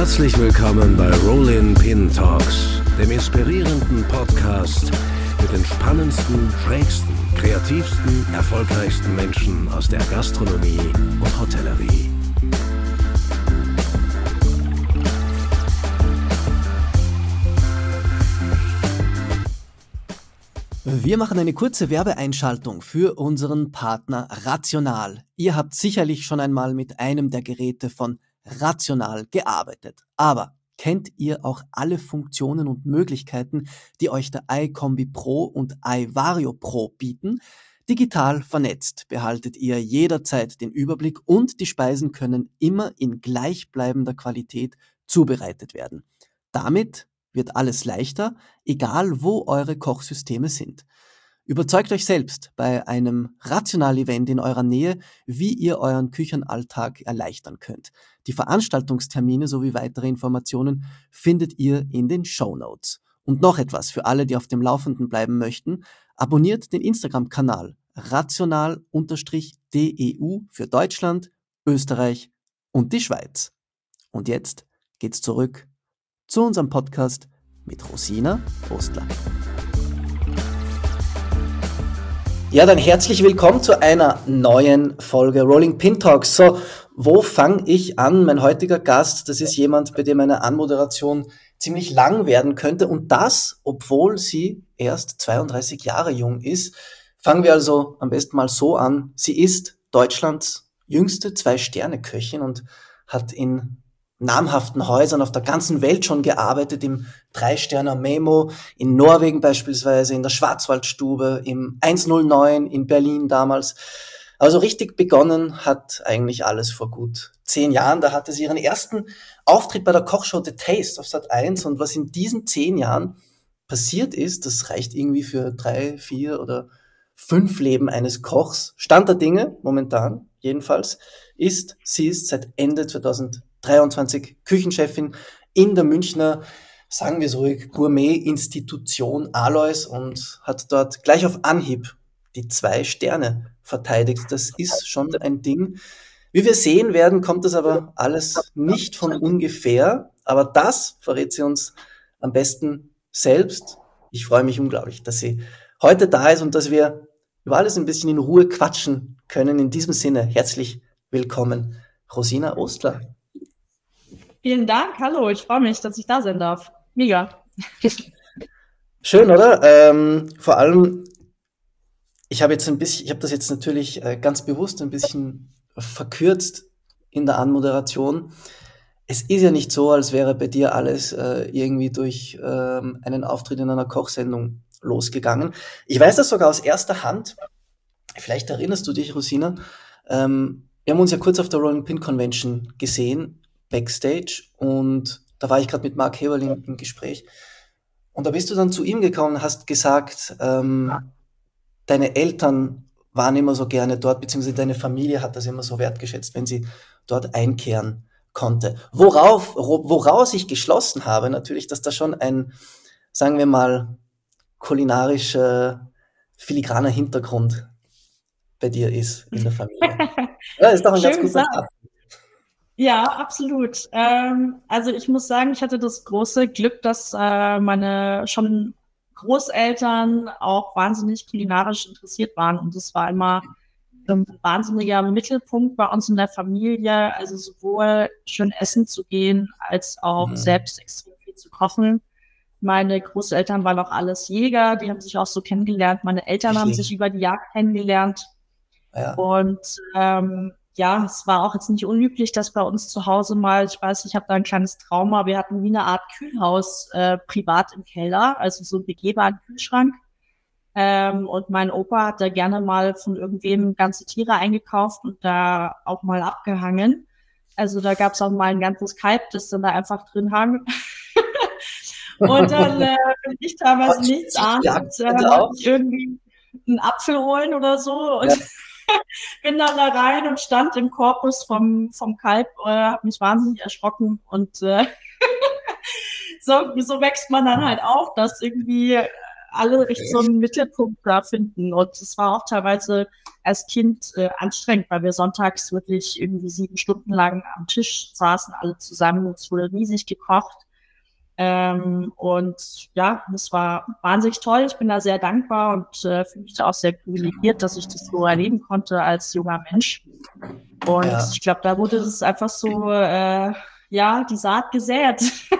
Herzlich willkommen bei Rollin Pin Talks, dem inspirierenden Podcast mit den spannendsten, schrägsten, kreativsten, erfolgreichsten Menschen aus der Gastronomie und Hotellerie. Wir machen eine kurze Werbeeinschaltung für unseren Partner Rational. Ihr habt sicherlich schon einmal mit einem der Geräte von Rational gearbeitet. Aber kennt ihr auch alle Funktionen und Möglichkeiten, die euch der iCombi Pro und iVario Pro bieten? Digital vernetzt behaltet ihr jederzeit den Überblick und die Speisen können immer in gleichbleibender Qualität zubereitet werden. Damit wird alles leichter, egal wo eure Kochsysteme sind. Überzeugt euch selbst bei einem Rational-Event in eurer Nähe, wie ihr euren Küchenalltag erleichtern könnt. Die Veranstaltungstermine sowie weitere Informationen findet ihr in den Shownotes. Und noch etwas für alle, die auf dem Laufenden bleiben möchten: Abonniert den Instagram-Kanal rational_deu für Deutschland, Österreich und die Schweiz. Und jetzt geht's zurück zu unserem Podcast mit Rosina Ostler. Ja, dann herzlich willkommen zu einer neuen Folge Rolling Pin Talks. So, wo fange ich an? Mein heutiger Gast, das ist jemand, bei dem eine Anmoderation ziemlich lang werden könnte, und das, obwohl sie erst 32 Jahre jung ist. Fangen wir also am besten mal so an. Sie ist Deutschlands jüngste 2-Sterne-Köchin und hat in namhaften Häusern auf der ganzen Welt schon gearbeitet, im 3-Sterner Memo, in Norwegen beispielsweise, in der Schwarzwaldstube, im 109 in Berlin damals. Also richtig begonnen hat eigentlich alles vor gut 10 Jahren. Da hatte sie ihren ersten Auftritt bei der Kochshow The Taste auf Sat.1, und was in diesen 10 Jahren passiert ist, das reicht irgendwie für 3, 4 oder 5 Leben eines Kochs. Stand der Dinge, momentan jedenfalls, sie ist seit Ende 2023 Küchenchefin in der Münchner, sagen wir so ruhig, Gourmet-Institution Alois und hat dort gleich auf Anhieb die 2 Sterne verteidigt. Das ist schon ein Ding. Wie wir sehen werden, kommt das aber alles nicht von ungefähr. Aber das verrät sie uns am besten selbst. Ich freue mich unglaublich, dass sie heute da ist und dass wir über alles ein bisschen in Ruhe quatschen können. In diesem Sinne, herzlich willkommen, Rosina Ostler. Vielen Dank, hallo, ich freue mich, dass ich da sein darf. Mega. Schön, oder? Vor allem, ich habe das jetzt natürlich ganz bewusst ein bisschen verkürzt in der Anmoderation. Es ist ja nicht so, als wäre bei dir alles irgendwie durch einen Auftritt in einer Kochsendung losgegangen. Ich weiß das sogar aus erster Hand. Vielleicht erinnerst du dich, Rosina. Wir haben uns ja kurz auf der Rolling Pin Convention gesehen, Backstage, und da war ich gerade mit Mark Heberl im Gespräch. Und da bist du dann zu ihm gekommen und hast gesagt, deine Eltern waren immer so gerne dort, beziehungsweise deine Familie hat das immer so wertgeschätzt, wenn sie dort einkehren konnte. Woraus ich geschlossen habe, natürlich, dass da schon ein, sagen wir mal, kulinarischer, filigraner Hintergrund bei dir ist in der Familie. Ja, ist doch ein ganz guter Start. Ja, absolut. Also ich muss sagen, ich hatte das große Glück, dass meine schon Großeltern auch wahnsinnig kulinarisch interessiert waren, und das war immer ein wahnsinniger Mittelpunkt bei uns in der Familie, also sowohl schön essen zu gehen, als auch selbst extrem viel zu kochen. Meine Großeltern waren auch alles Jäger, die haben sich auch so kennengelernt. Meine Eltern haben sich über die Jagd kennengelernt. Ja. Und ja, es war auch jetzt nicht unüblich, dass bei uns zu Hause mal, ich weiß, ich habe da ein kleines Trauma, wir hatten wie eine Art Kühlhaus privat im Keller, also so einen begehbaren Kühlschrank. Und mein Opa hat da gerne mal von irgendwem ganze Tiere eingekauft und da auch mal abgehangen. Also da gab es auch mal ein ganzes Kalb, das dann da einfach drin hang. Und dann bin ich teilweise nichts ahnend, ich irgendwie einen Apfel holen oder so und bin dann da rein und stand im Korpus vom Kalb, habe mich wahnsinnig erschrocken und so wächst man dann halt auch, dass irgendwie alle echt so einen Mittelpunkt da finden. Und es war auch teilweise als Kind anstrengend, weil wir sonntags wirklich irgendwie 7 Stunden lang am Tisch saßen, alle zusammen. Es wurde riesig gekocht. Und ja, das war wahnsinnig toll. Ich bin da sehr dankbar und fühle mich da auch sehr privilegiert, dass ich das so erleben konnte als junger Mensch. Und ich glaube, da wurde es einfach so, die Saat gesät,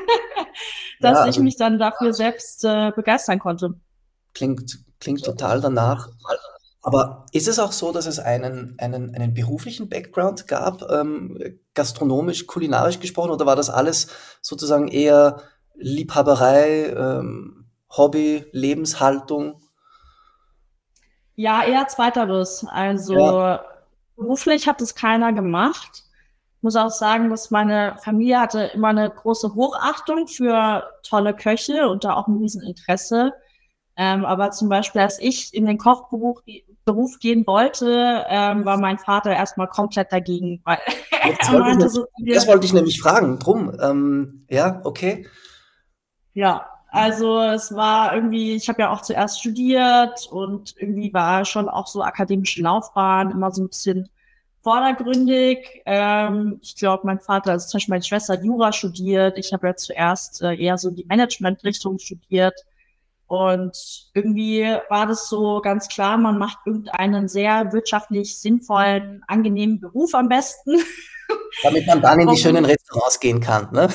dass ich mich dann dafür selbst begeistern konnte. Klingt total danach. Aber ist es auch so, dass es einen beruflichen Background gab, gastronomisch, kulinarisch gesprochen, oder war das alles sozusagen eher Liebhaberei, Hobby, Lebenshaltung? Ja, eher zweiteres. Also beruflich hat es keiner gemacht. Ich muss auch sagen, dass meine Familie hatte immer eine große Hochachtung für tolle Köche und da auch ein Rieseninteresse. Aber zum Beispiel, als ich in den Kochberuf gehen wollte, war mein Vater erstmal komplett dagegen, weil er meinte so, das wollte ich nämlich fragen, drum. Ja, okay. Ja, also es war irgendwie, ich habe ja auch zuerst studiert und irgendwie war schon auch so akademische Laufbahn immer so ein bisschen vordergründig. Ich glaube, mein Vater, also zum Beispiel meine Schwester hat Jura studiert. Ich habe ja zuerst eher so die Management-Richtung studiert. Und irgendwie war das so ganz klar, man macht irgendeinen sehr wirtschaftlich sinnvollen, angenehmen Beruf am besten. Damit man dann in die schönen Restaurants gehen kann, ne?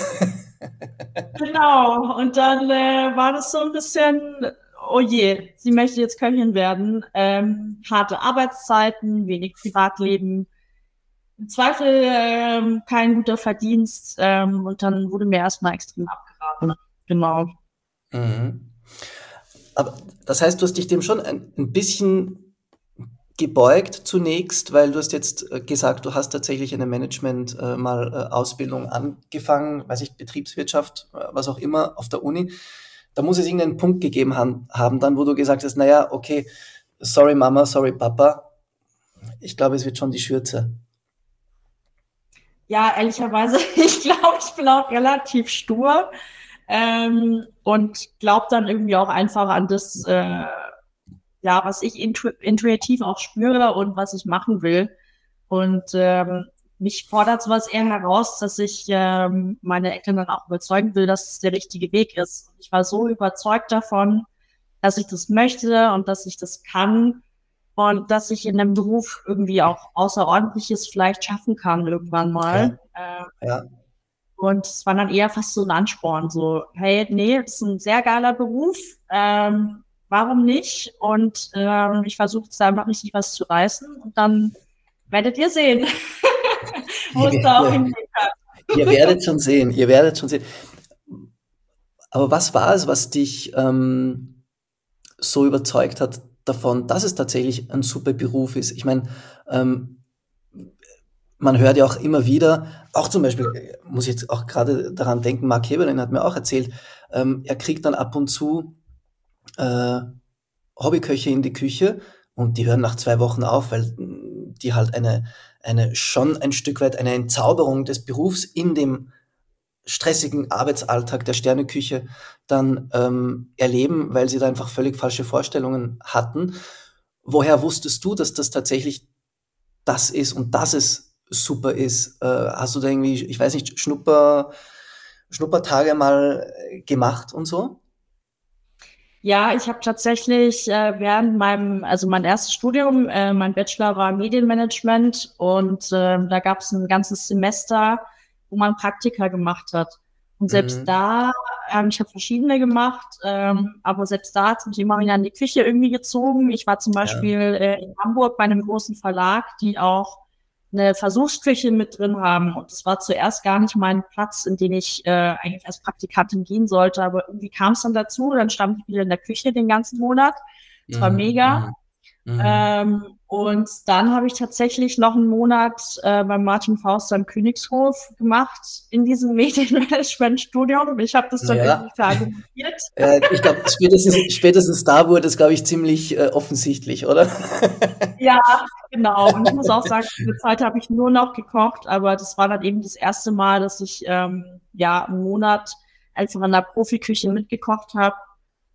Genau, und dann war das so ein bisschen, oh je, sie möchte jetzt Köchin werden. Harte Arbeitszeiten, wenig Privatleben, im Zweifel kein guter Verdienst, und dann wurde mir erstmal extrem abgeraten. Genau. Mhm. Aber das heißt, du hast dich dem schon ein bisschen gebeugt zunächst, weil du hast jetzt gesagt, du hast tatsächlich eine Ausbildung angefangen, weiß ich, Betriebswirtschaft, was auch immer, auf der Uni. Da muss es irgendeinen Punkt gegeben haben dann, wo du gesagt hast, naja, okay, sorry Mama, sorry Papa, ich glaube, es wird schon die Schürze. Ja, ehrlicherweise, ich glaube, ich bin auch relativ stur. Und glaube dann irgendwie auch einfach an das, was ich intuitiv auch spüre und was ich machen will. Und mich fordert sowas eher heraus, dass ich meine Eltern dann auch überzeugen will, dass es der richtige Weg ist. Ich war so überzeugt davon, dass ich das möchte und dass ich das kann und dass ich in einem Beruf irgendwie auch Außerordentliches vielleicht schaffen kann irgendwann mal. Ja. Und es war dann eher fast so ein Ansporn, so, hey, nee, das ist ein sehr geiler Beruf, warum nicht? Und ich versuche jetzt einfach richtig was zu reißen und dann werdet ihr sehen, wo es da auch hingeht. Ihr werdet schon sehen. Aber was war es, was dich so überzeugt hat davon, dass es tatsächlich ein super Beruf ist? Ich meine, man hört ja auch immer wieder, auch zum Beispiel, muss ich jetzt auch gerade daran denken, Mark Heberlein hat mir auch erzählt, er kriegt dann ab und zu Hobbyköche in die Küche und die hören nach 2 Wochen auf, weil die halt schon ein Stück weit eine Entzauberung des Berufs in dem stressigen Arbeitsalltag der Sterneküche dann erleben, weil sie da einfach völlig falsche Vorstellungen hatten. Woher wusstest du, dass das tatsächlich das ist und dass es super ist? Hast du da irgendwie, ich weiß nicht, Schnuppertage mal gemacht und so? Ja, ich habe tatsächlich während mein erstes Studium, mein Bachelor war Medienmanagement und da gab es ein ganzes Semester, wo man Praktika gemacht hat. Und selbst da, ich habe verschiedene gemacht, aber selbst da hat es mich immer wieder in die Küche irgendwie gezogen. Ich war zum Beispiel in Hamburg bei einem großen Verlag, die auch eine Versuchsküche mit drin haben. Und es war zuerst gar nicht mein Platz, in den ich eigentlich als Praktikantin gehen sollte. Aber irgendwie kam es dann dazu. Dann stand ich wieder in der Küche den ganzen Monat. Das war mega. Und dann habe ich tatsächlich noch einen Monat beim Martin Faust am Königshof gemacht in diesem Medienmanagement-Studium. Ich habe das dann irgendwie verargumentiert. Ich glaube, spätestens da wurde es, glaube ich, ziemlich offensichtlich, oder? Ja, genau. Und ich muss auch sagen, diese Zeit habe ich nur noch gekocht, aber das war dann eben das erste Mal, dass ich einen Monat einfach in der Profiküche mitgekocht habe.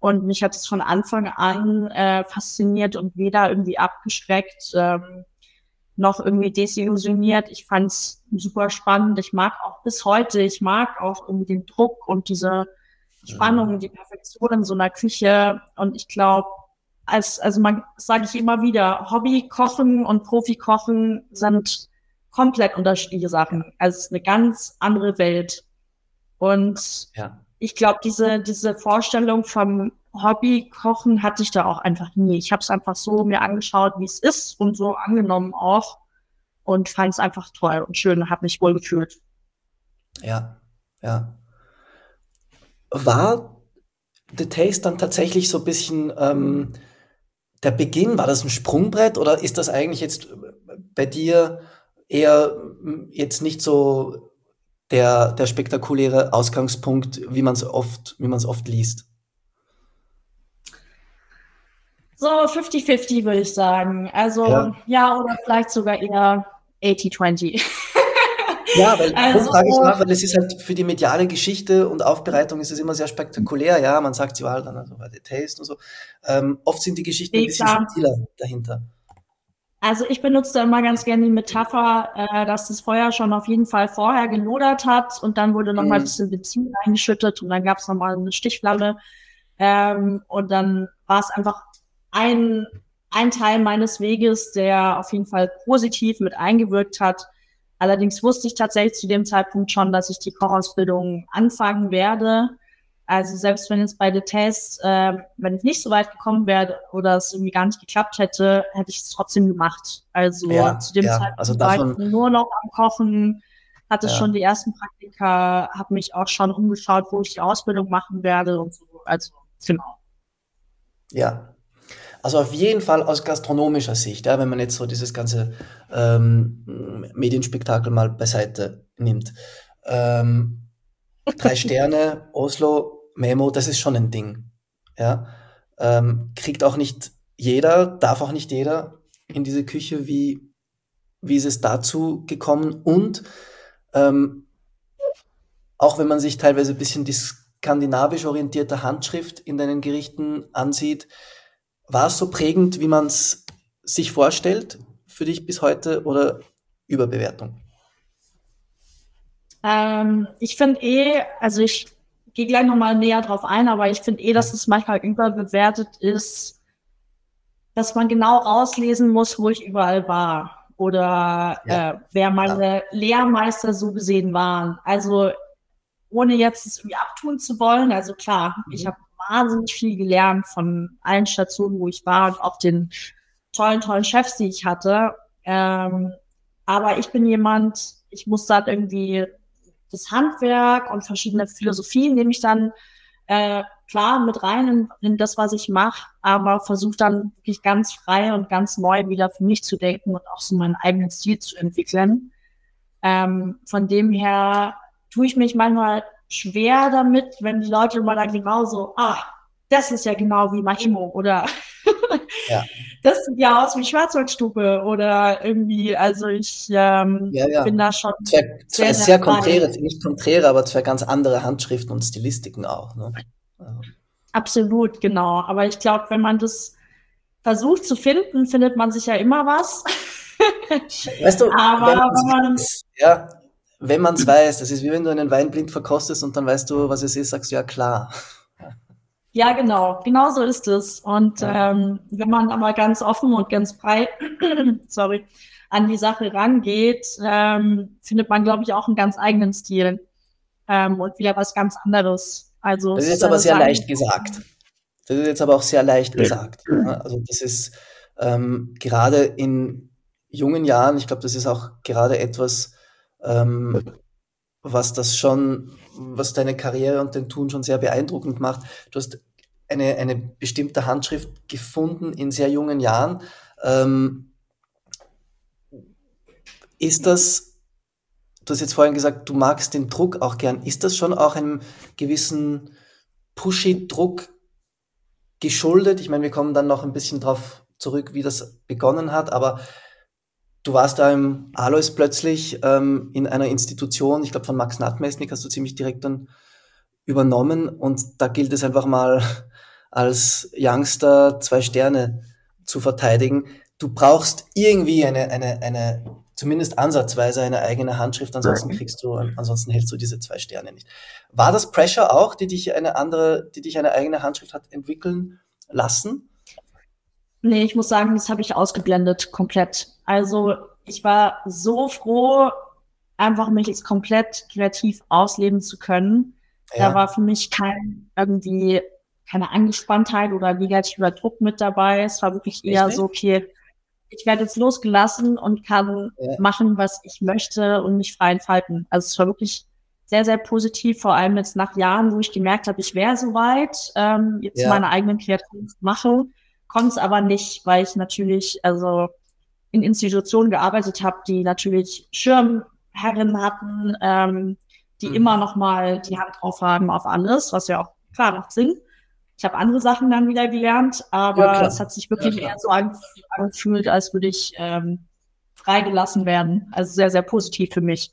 Und mich hat es von Anfang an fasziniert und weder irgendwie abgeschreckt, noch irgendwie desillusioniert. Ich fand es super spannend. Ich mag auch bis heute, ich mag auch irgendwie den Druck und diese Spannung, die Perfektion in so einer Küche. Und ich glaube, sage ich immer wieder, Hobbykochen und Profikochen sind komplett unterschiedliche Sachen. Also es ist eine ganz andere Welt. Und ich glaube, diese Vorstellung vom Hobbykochen hatte ich da auch einfach nie. Ich habe es einfach so mir angeschaut, wie es ist und so angenommen auch und fand es einfach toll und schön, habe mich wohl gefühlt. Ja, ja. War The Taste dann tatsächlich so ein bisschen der Beginn? War das ein Sprungbrett oder ist das eigentlich jetzt bei dir eher jetzt nicht so der spektakuläre Ausgangspunkt, wie man es oft liest? So 50-50 würde ich sagen. Also ja, oder vielleicht sogar eher 80-20. Ja, weil darum frage ich nach, weil es ist halt für die mediale Geschichte und Aufbereitung ist es immer sehr spektakulär. Ja, man sagt sie halt dann also bei The Taste und so. Oft sind die Geschichten ein bisschen subtiler dahinter. Also ich benutze da immer ganz gerne die Metapher, dass das Feuer schon auf jeden Fall vorher gelodert hat und dann wurde noch mal ein bisschen Benzin eingeschüttet und dann gab es noch mal eine Stichflamme und dann war es einfach ein Teil meines Weges, der auf jeden Fall positiv mit eingewirkt hat. Allerdings wusste ich tatsächlich zu dem Zeitpunkt schon, dass ich die Kochausbildung anfangen werde. Also selbst wenn jetzt bei The Taste, wenn ich nicht so weit gekommen wäre oder es irgendwie gar nicht geklappt hätte, hätte ich es trotzdem gemacht. Also zu dem Zeitpunkt war ich nur noch am Kochen, hatte schon die ersten Praktika, habe mich auch schon umgeschaut, wo ich die Ausbildung machen werde und so. Also genau. Ja. Also auf jeden Fall aus gastronomischer Sicht, ja, wenn man jetzt so dieses ganze Medienspektakel mal beiseite nimmt. 3 Sterne, Oslo, Memo, das ist schon ein Ding. Ja? Kriegt auch nicht jeder, darf auch nicht jeder in diese Küche. Wie ist es dazu gekommen? Und auch wenn man sich teilweise ein bisschen die skandinavisch orientierte Handschrift in deinen Gerichten ansieht, war es so prägend, wie man es sich vorstellt für dich bis heute oder Überbewertung? Ich finde also ich gehe gleich nochmal näher drauf ein, aber ich finde dass es manchmal überbewertet ist, dass man genau rauslesen muss, wo ich überall war oder wer meine Lehrmeister so gesehen waren. Also ohne jetzt es irgendwie abtun zu wollen, also klar, ich habe wahnsinnig viel gelernt von allen Stationen, wo ich war und auch den tollen Chefs, die ich hatte. Aber ich bin jemand, ich muss dann irgendwie das Handwerk und verschiedene Philosophien nehme ich dann klar mit rein in das, was ich mache, aber versuche dann wirklich ganz frei und ganz neu wieder für mich zu denken und auch so meinen eigenen Stil zu entwickeln. Von dem her tue ich mich manchmal schwer damit, wenn die Leute mal dann genau so, das ist ja genau wie Mahimo oder das sieht ja aus wie Schwarzwaldstube oder irgendwie, also ich bin da schon sehr konträre, nicht konträre, aber zwei ganz andere Handschriften und Stilistiken auch. Ne? Absolut, genau. Aber ich glaube, wenn man das versucht zu finden, findet man sich ja immer was. Weißt du, aber wenn man es weiß, das ist wie wenn du einen Wein blind verkostest und dann weißt du, was es ist, sagst du ja klar. Ja, genau so ist es. Und wenn man aber ganz offen und ganz frei an die Sache rangeht, findet man, glaube ich, auch einen ganz eigenen Stil und wieder was ganz anderes. Also das ist jetzt aber sehr leicht gesagt. Das ist jetzt aber auch sehr leicht gesagt. Also das ist gerade in jungen Jahren, ich glaube, das ist auch gerade etwas, was deine Karriere und dein Tun schon sehr beeindruckend macht. Du hast eine bestimmte Handschrift gefunden in sehr jungen Jahren. Ist das, du hast jetzt vorhin gesagt, du magst den Druck auch gern. Ist das schon auch einem gewissen Pushy-Druck geschuldet? Ich meine, wir kommen dann noch ein bisschen drauf zurück, wie das begonnen hat, aber du warst da im Alois plötzlich in einer Institution, ich glaube von Max Nastmesnik hast du ziemlich direkt dann übernommen und da gilt es einfach mal als Youngster 2 Sterne zu verteidigen. Du brauchst irgendwie eine zumindest ansatzweise eine eigene Handschrift, ansonsten hältst du diese 2 Sterne nicht. War das Pressure auch, die dich eine eigene Handschrift hat entwickeln lassen? Nee, ich muss sagen, das habe ich ausgeblendet, komplett. Also ich war so froh, einfach mich jetzt komplett kreativ ausleben zu können. Ja. Da war für mich keine Angespanntheit oder negativer Druck mit dabei. Es war wirklich eher so, okay, ich werde jetzt losgelassen und kann machen, was ich möchte und mich frei entfalten. Also es war wirklich sehr, sehr positiv, vor allem jetzt nach Jahren, wo ich gemerkt habe, ich wäre soweit, jetzt meine eigenen Kreativen zu machen, konnte es aber nicht, weil ich natürlich in Institutionen gearbeitet habe, die natürlich Schirmherren hatten, die immer noch mal die Hand drauf haben auf alles, was ja auch klar macht Sinn. Ich habe andere Sachen dann wieder gelernt, aber es hat sich wirklich eher so angefühlt, als würde ich freigelassen werden. Also sehr, sehr positiv für mich.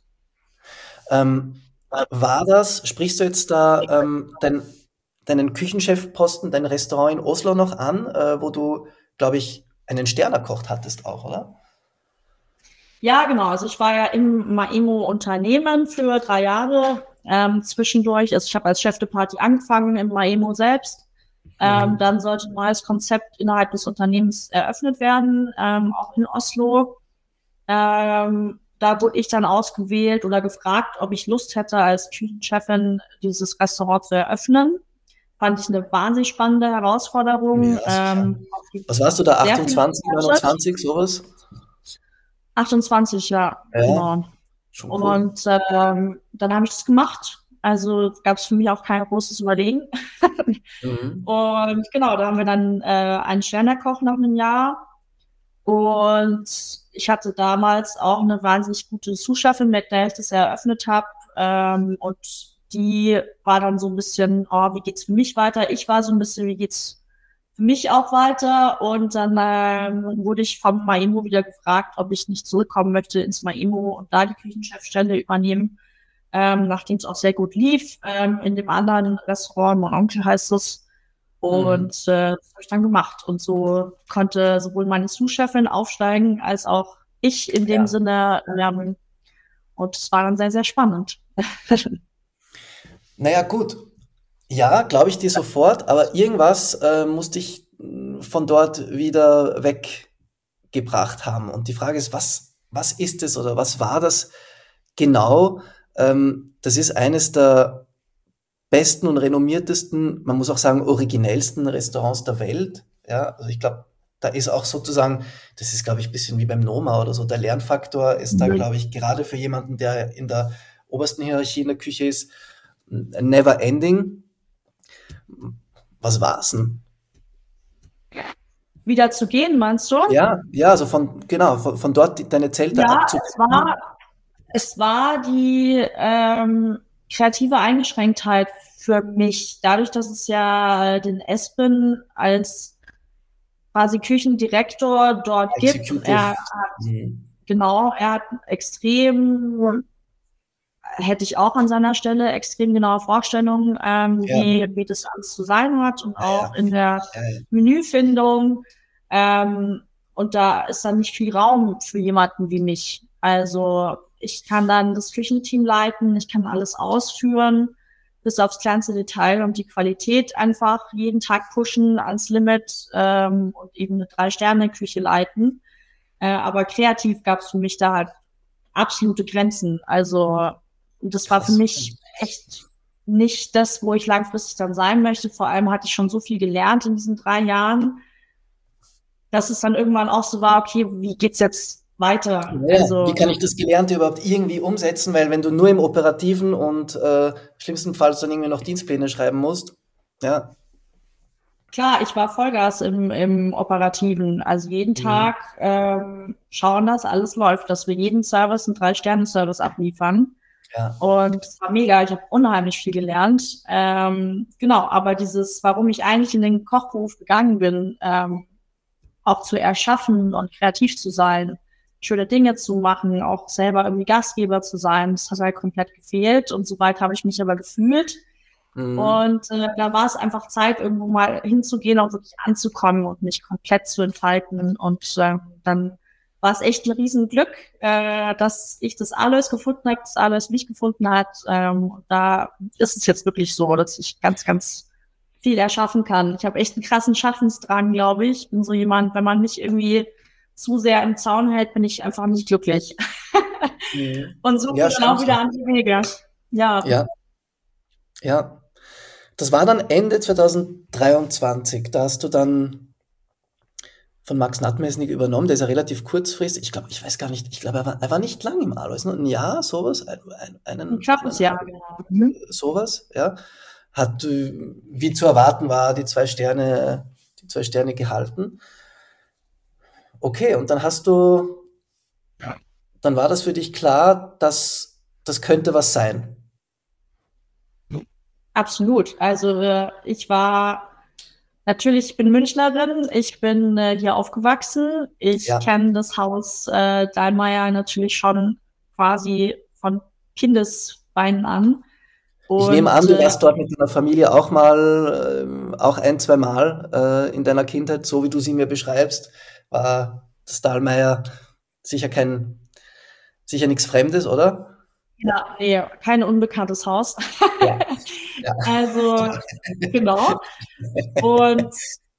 Sprichst du jetzt da deinen Küchenchefposten, dein Restaurant in Oslo noch an, wo du, glaube ich, einen Stern erkocht hattest auch, oder? Ja, genau. Also ich war ja im Maemo-Unternehmen für 3 Jahre zwischendurch. Also ich habe als Chef de Partie angefangen im Maemo selbst. Dann sollte ein neues Konzept innerhalb des Unternehmens eröffnet werden, auch in Oslo. Da wurde ich dann ausgewählt oder gefragt, ob ich Lust hätte, als Küchenchefin dieses Restaurant zu eröffnen. Fand ich eine wahnsinnig spannende Herausforderung. Was warst du da, 28, 29, sowas? 28, ja. Genau. Schon cool. Und dann habe ich das gemacht. Also gab es für mich auch kein großes Überlegen. Und genau, da haben wir dann einen Stern erkocht nach einem Jahr. Und ich hatte damals auch eine wahnsinnig gute Sous-Chefin, mit der ich das eröffnet habe. Und die war dann so ein bisschen, wie geht's für mich weiter? Ich war so ein bisschen, wie geht's für mich auch weiter? Und dann wurde ich vom Maemo wieder gefragt, ob ich nicht zurückkommen möchte ins Maemo und da die Küchenchefstelle übernehmen. Nachdem es auch sehr gut lief, in dem anderen Restaurant, Mon Oncle heißt es. Und das habe ich dann gemacht. Und so konnte sowohl meine Sous-Chefin aufsteigen, als auch ich in dem Sinne lernen. Und es war dann sehr, sehr spannend. Naja, gut. Ja, glaube ich dir sofort, aber irgendwas musste ich von dort wieder weggebracht haben. Und die Frage ist, was ist es oder was war das genau? Das ist eines der besten und renommiertesten, man muss auch sagen, originellsten Restaurants der Welt. Ja, also ich glaube, da ist auch sozusagen, das ist, glaube ich, ein bisschen wie beim Noma oder so, der Lernfaktor ist da, glaube ich, gerade für jemanden, der in der obersten Hierarchie in der Küche ist, never ending. Was war's denn? Wieder zu gehen, meinst du? Ja, also von dort deine Zelte abzubauen. Es war die kreative Eingeschränktheit für mich. Dadurch, dass es ja den Espen als quasi Küchendirektor dort gibt. Er hat hätte ich auch an seiner Stelle extrem genaue Vorstellungen, wie das alles zu sein hat und auch in der Menüfindung. Und da ist dann nicht viel Raum für jemanden wie mich. Also ich kann dann das Küchenteam leiten, ich kann alles ausführen, bis aufs kleinste Detail und die Qualität einfach jeden Tag pushen ans Limit und eben eine 3-Sterne-Küche leiten. Aber kreativ gab es für mich da halt absolute Grenzen. Also das war für mich echt nicht das, wo ich langfristig dann sein möchte. Vor allem hatte ich schon so viel gelernt in diesen 3 Jahren, dass es dann irgendwann auch so war, okay, wie geht's jetzt weiter? Ja, also, wie kann ich das Gelernte überhaupt irgendwie umsetzen? Weil wenn du nur im Operativen und schlimmstenfalls dann irgendwie noch Dienstpläne schreiben musst, ja. Klar, ich war Vollgas im Operativen. Also jeden Tag schauen, dass alles läuft, dass wir jeden Service einen 3-Sterne-Service abliefern. Ja. Und es war mega, ich habe unheimlich viel gelernt. Genau, aber warum ich eigentlich in den Kochberuf gegangen bin, auch zu erschaffen und kreativ zu sein, schöne Dinge zu machen, auch selber irgendwie Gastgeber zu sein, das hat halt komplett gefehlt. Und soweit habe ich mich aber gefühlt. Und da war es einfach Zeit, irgendwo mal hinzugehen, auch wirklich anzukommen und mich komplett zu entfalten. Und dann war es echt ein Riesenglück, dass ich das Alois gefunden habe, das Alois mich gefunden hat. Da ist es jetzt wirklich so, dass ich ganz, ganz viel erschaffen kann. Ich habe echt einen krassen Schaffensdrang, glaube ich. Bin so jemand, wenn man mich irgendwie zu sehr im Zaun hält, bin ich einfach nicht glücklich. Und suche Ja, dann auch stimmt. wieder andere Wege. Ja. Ja, ja. Das war dann Ende 2023. Da hast du dann von Max Nattmesnig übernommen. Der ist ja relativ kurzfristig. Ich weiß gar nicht, ich glaube, er war nicht lang im Alois, ne? Ein Jahr, sowas, Ein knappes Jahr, genau. sowas, ja. Hat, wie zu erwarten war, die 2 Sterne gehalten. Okay, und dann war das für dich klar, dass das könnte was sein. Absolut. Also ich bin Münchnerin, ich bin hier aufgewachsen. Ich Ja. kenne das Haus Dallmayr natürlich schon quasi von Kindesbeinen an. Ich nehme Und an, du warst dort mit deiner Familie auch mal, auch ein, zwei Mal in deiner Kindheit, so wie du sie mir beschreibst, war das Dahlmeier sicher sicher nichts Fremdes, oder? ja, nee, kein unbekanntes Haus. Ja. Ja. Also, genau. Und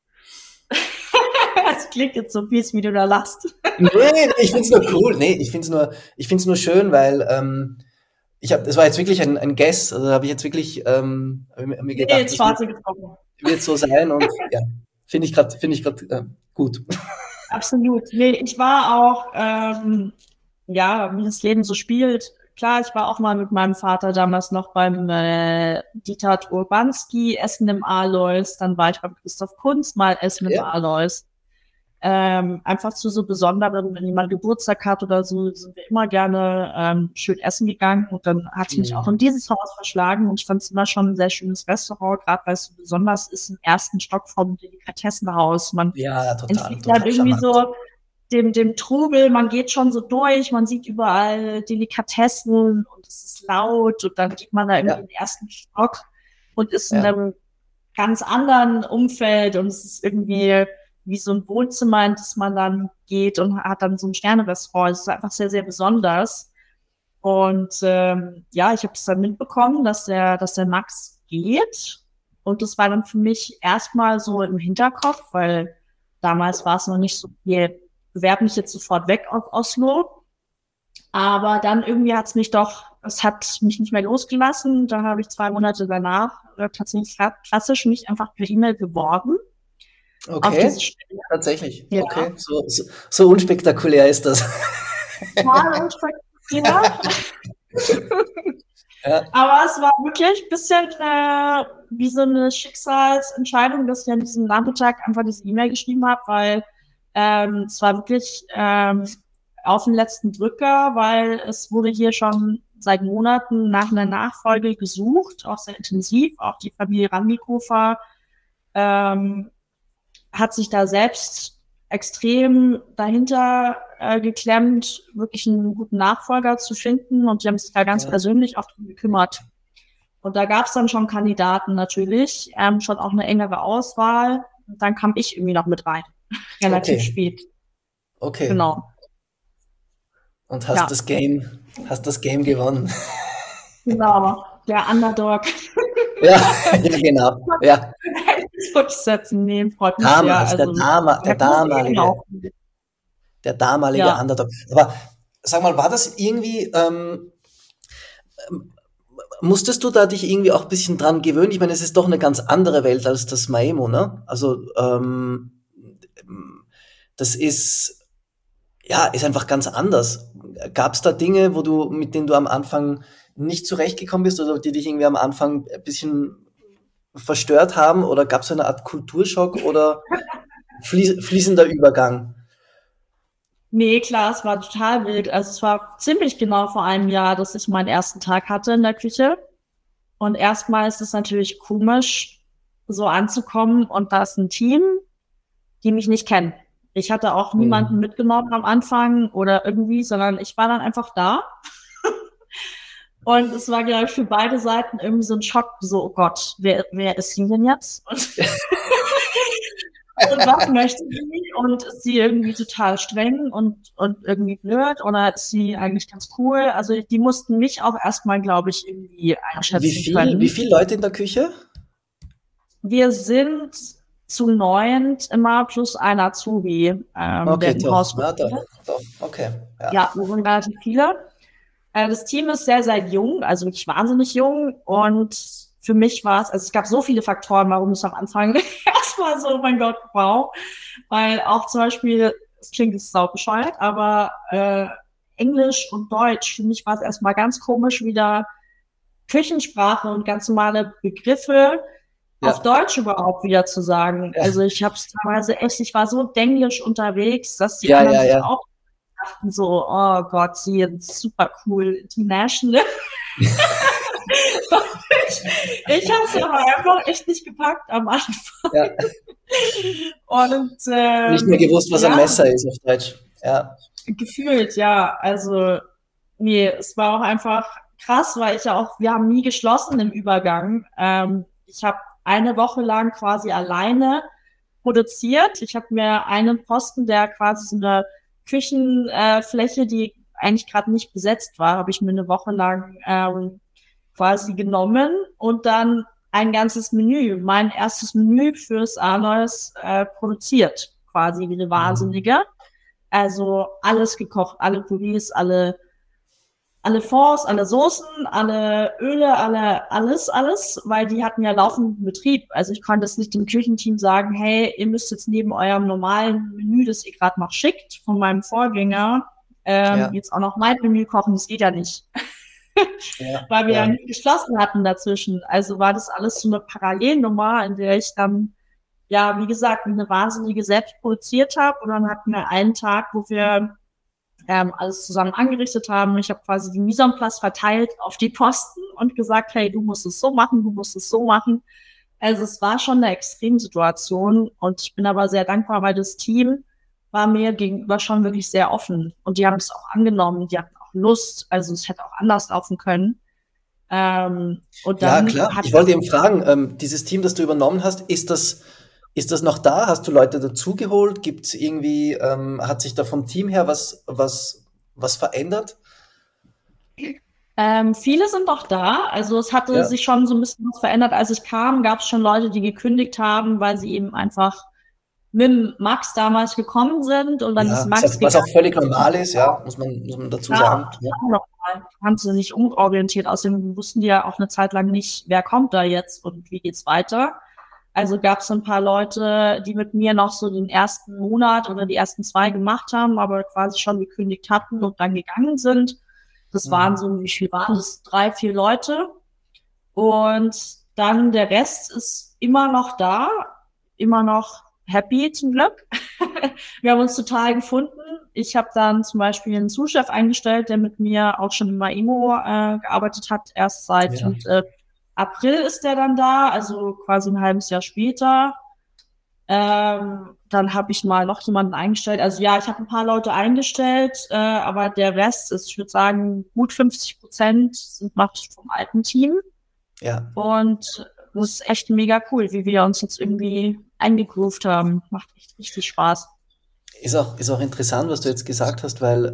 es klingt jetzt so fies, wie du da lachst. Nee, ich find's nur cool. Nee, ich find's nur schön, weil das war jetzt wirklich ein Guess, also da habe ich jetzt wirklich hab mir Nee, gedacht, jetzt Fahrt getroffen. wird so sein und ja, finde ich gerade gut. Absolut. Nee, ich war auch, ja, wie das Leben so spielt. Klar, ich war auch mal mit meinem Vater damals noch beim Dieter Urbanski Essen im Alois. Dann war ich beim Christoph Kunz mal Essen im Ja. Alois. Einfach zu so besonderen, wenn jemand Geburtstag hat oder so, sind wir immer gerne schön essen gegangen. Und dann hat ich mich auch in dieses Haus verschlagen. Und ich fand es immer schon ein sehr schönes Restaurant, gerade weil es so besonders ist, im ersten Stock vom Delikatessenhaus. Man Ja, total, entflieht dann total irgendwie charmant. so dem Trubel, man geht schon so durch, man sieht überall Delikatessen und es ist laut und dann geht man da irgendwie Ja, in den ersten Stock und ist in ja, einem ganz anderen Umfeld und es ist irgendwie wie so ein Wohnzimmer, in das man dann geht und hat dann so ein Sterne-Restaurant. Es ist einfach sehr, sehr besonders. Und ja, ich habe es dann mitbekommen, dass der Max geht. Und das war dann für mich erstmal so im Hinterkopf, weil damals war es noch nicht so viel, bewerb mich jetzt sofort weg auf Oslo. Aber dann irgendwie es hat mich nicht mehr losgelassen. Da habe ich 2 Monate danach tatsächlich klassisch mich einfach per E-Mail beworben auf diese okay, Stelle. tatsächlich. Ja, Okay, so unspektakulär ist das. total unspektakulär. Ja, Aber es war wirklich ein bisschen wie so eine Schicksalsentscheidung, dass ich an diesem Nachmittag einfach diese E-Mail geschrieben habe, weil es war wirklich auf den letzten Drücker, weil es wurde hier schon seit Monaten nach einer Nachfolge gesucht, auch sehr intensiv. Auch die Familie Randikofer ähm, hat sich da selbst extrem dahinter geklemmt, wirklich einen guten Nachfolger zu finden. Und die haben sich da ganz ja, persönlich auch drum gekümmert. Und da gab es dann schon Kandidaten natürlich, schon auch eine engere Auswahl. Und dann kam ich irgendwie noch mit rein, relativ okay, spät. okay. Genau. Und Ja, hast das Game gewonnen. genau. Der Underdog. Ja, ja, genau. Ja, Durchsetzen, nee, freut mich sehr. damals, Also, der ja, damalige, auch. der damalige Ja. Underdog. Aber sag mal, war das irgendwie, musstest du da dich irgendwie auch ein bisschen dran gewöhnen? Ich meine, es ist doch eine ganz andere Welt als das Maemo, ne? Also, das ist einfach ganz anders. Gab es da Dinge, mit denen du am Anfang nicht zurechtgekommen bist oder die dich irgendwie am Anfang ein bisschen verstört haben? Oder gab es eine Art Kulturschock oder fließender Übergang? Nee, klar, es war total wild. Also es war ziemlich genau vor einem Jahr, dass ich meinen ersten Tag hatte in der Küche. Und erstmal ist es natürlich komisch, so anzukommen und da ist ein Team, die mich nicht kennen. Ich hatte auch niemanden Mhm. mitgenommen am Anfang oder irgendwie, sondern ich war dann einfach da. Und es war, glaube ich, für beide Seiten irgendwie so ein Schock, so, oh Gott, wer ist sie denn jetzt? Und was möchte sie? Und ist sie irgendwie total streng und irgendwie blöd oder ist sie eigentlich ganz cool? Also die mussten mich auch erstmal, glaube ich, irgendwie einschätzen können. Wie viele Leute in der Küche? Wir sind zu 9 immer plus ein Azubi, Okay, der im Haus doch. ist. Doch. Okay. Ja. Ja, wir sind relativ viele. Das Team ist sehr, sehr jung, also wirklich wahnsinnig jung. Und für mich war es, also es gab so viele Faktoren, warum es am Anfang erstmal so, oh mein Gott, wow. Weil auch zum Beispiel, es klingt jetzt sau bescheuert, aber Englisch und Deutsch, für mich war es erstmal ganz komisch, wieder Küchensprache und ganz normale Begriffe auf Deutsch überhaupt wieder zu sagen. Ja. Also ich habe es teilweise echt, ich war so denglisch unterwegs, dass die anderen sich auch dachten so, oh Gott, sie ist super cool, international. Ich habe es aber einfach echt nicht gepackt am Anfang. Ja. Und nicht mehr gewusst, was ein Messer ist auf Deutsch. Ja. Gefühlt, ja. Also nee, es war auch einfach krass, weil wir haben nie geschlossen im Übergang. Ich habe eine Woche lang quasi alleine produziert. Ich habe mir einen Posten, der quasi so eine Küchenfläche, die eigentlich gerade nicht besetzt war, habe ich mir eine Woche lang quasi genommen und dann ein ganzes Menü, mein erstes Menü fürs Alois produziert, quasi wie eine Wahnsinnige. Also alles gekocht, alle Pürés, alle Fonds, alle Soßen, alle Öle, alles, weil die hatten ja laufenden Betrieb. Also ich konnte es nicht dem Küchenteam sagen, hey, ihr müsst jetzt neben eurem normalen Menü, das ihr gerade noch schickt, von meinem Vorgänger, jetzt auch noch mein Menü kochen, das geht ja nicht. Weil wir ja nicht geschlossen hatten dazwischen. Also war das alles so eine Parallelnummer, in der ich dann, ja, wie gesagt, eine wahnsinnige selbst produziert habe. Und dann hatten wir einen Tag, wo wir alles zusammen angerichtet haben. Ich habe quasi die Mise en place verteilt auf die Posten und gesagt, hey, du musst es so machen, du musst es so machen. Also es war schon eine Extremsituation und ich bin aber sehr dankbar, weil das Team war mir gegenüber schon wirklich sehr offen und die haben es auch angenommen, die hatten auch Lust, also es hätte auch anders laufen können. Und dann klar, ich wollte eben fragen, dieses Team, das du übernommen hast, ist das noch da? Hast du Leute dazugeholt? Gibt es irgendwie, hat sich da vom Team her was verändert? Viele sind noch da. Also es hatte sich schon so ein bisschen was verändert. Als ich kam, gab es schon Leute, die gekündigt haben, weil sie eben einfach mit Max damals gekommen sind. Und dann ist Max was auch völlig normal ist, muss man dazu sagen. Haben sie nicht umorientiert. Außerdem wussten die ja auch eine Zeit lang nicht, wer kommt da jetzt und wie geht's weiter. Also gab es ein paar Leute, die mit mir noch so den ersten Monat oder die ersten 2 gemacht haben, aber quasi schon gekündigt hatten und dann gegangen sind. Das waren so, wie viel waren das? 3, 4 Leute. Und dann der Rest ist immer noch da, immer noch happy zum Glück. Wir haben uns total gefunden. Ich habe dann zum Beispiel einen Sous-Chef eingestellt, der mit mir auch schon in Maimo gearbeitet hat, erst seit April ist der dann da, also quasi ein halbes Jahr später. Dann habe ich mal noch jemanden eingestellt. Also ja, ich habe ein paar Leute eingestellt, aber der Rest ist, ich würde sagen, gut 50% sind noch vom alten Team. Ja. Und das ist echt mega cool, wie wir uns jetzt irgendwie eingegroovt haben. Macht echt richtig Spaß. Ist auch interessant, was du jetzt gesagt hast, weil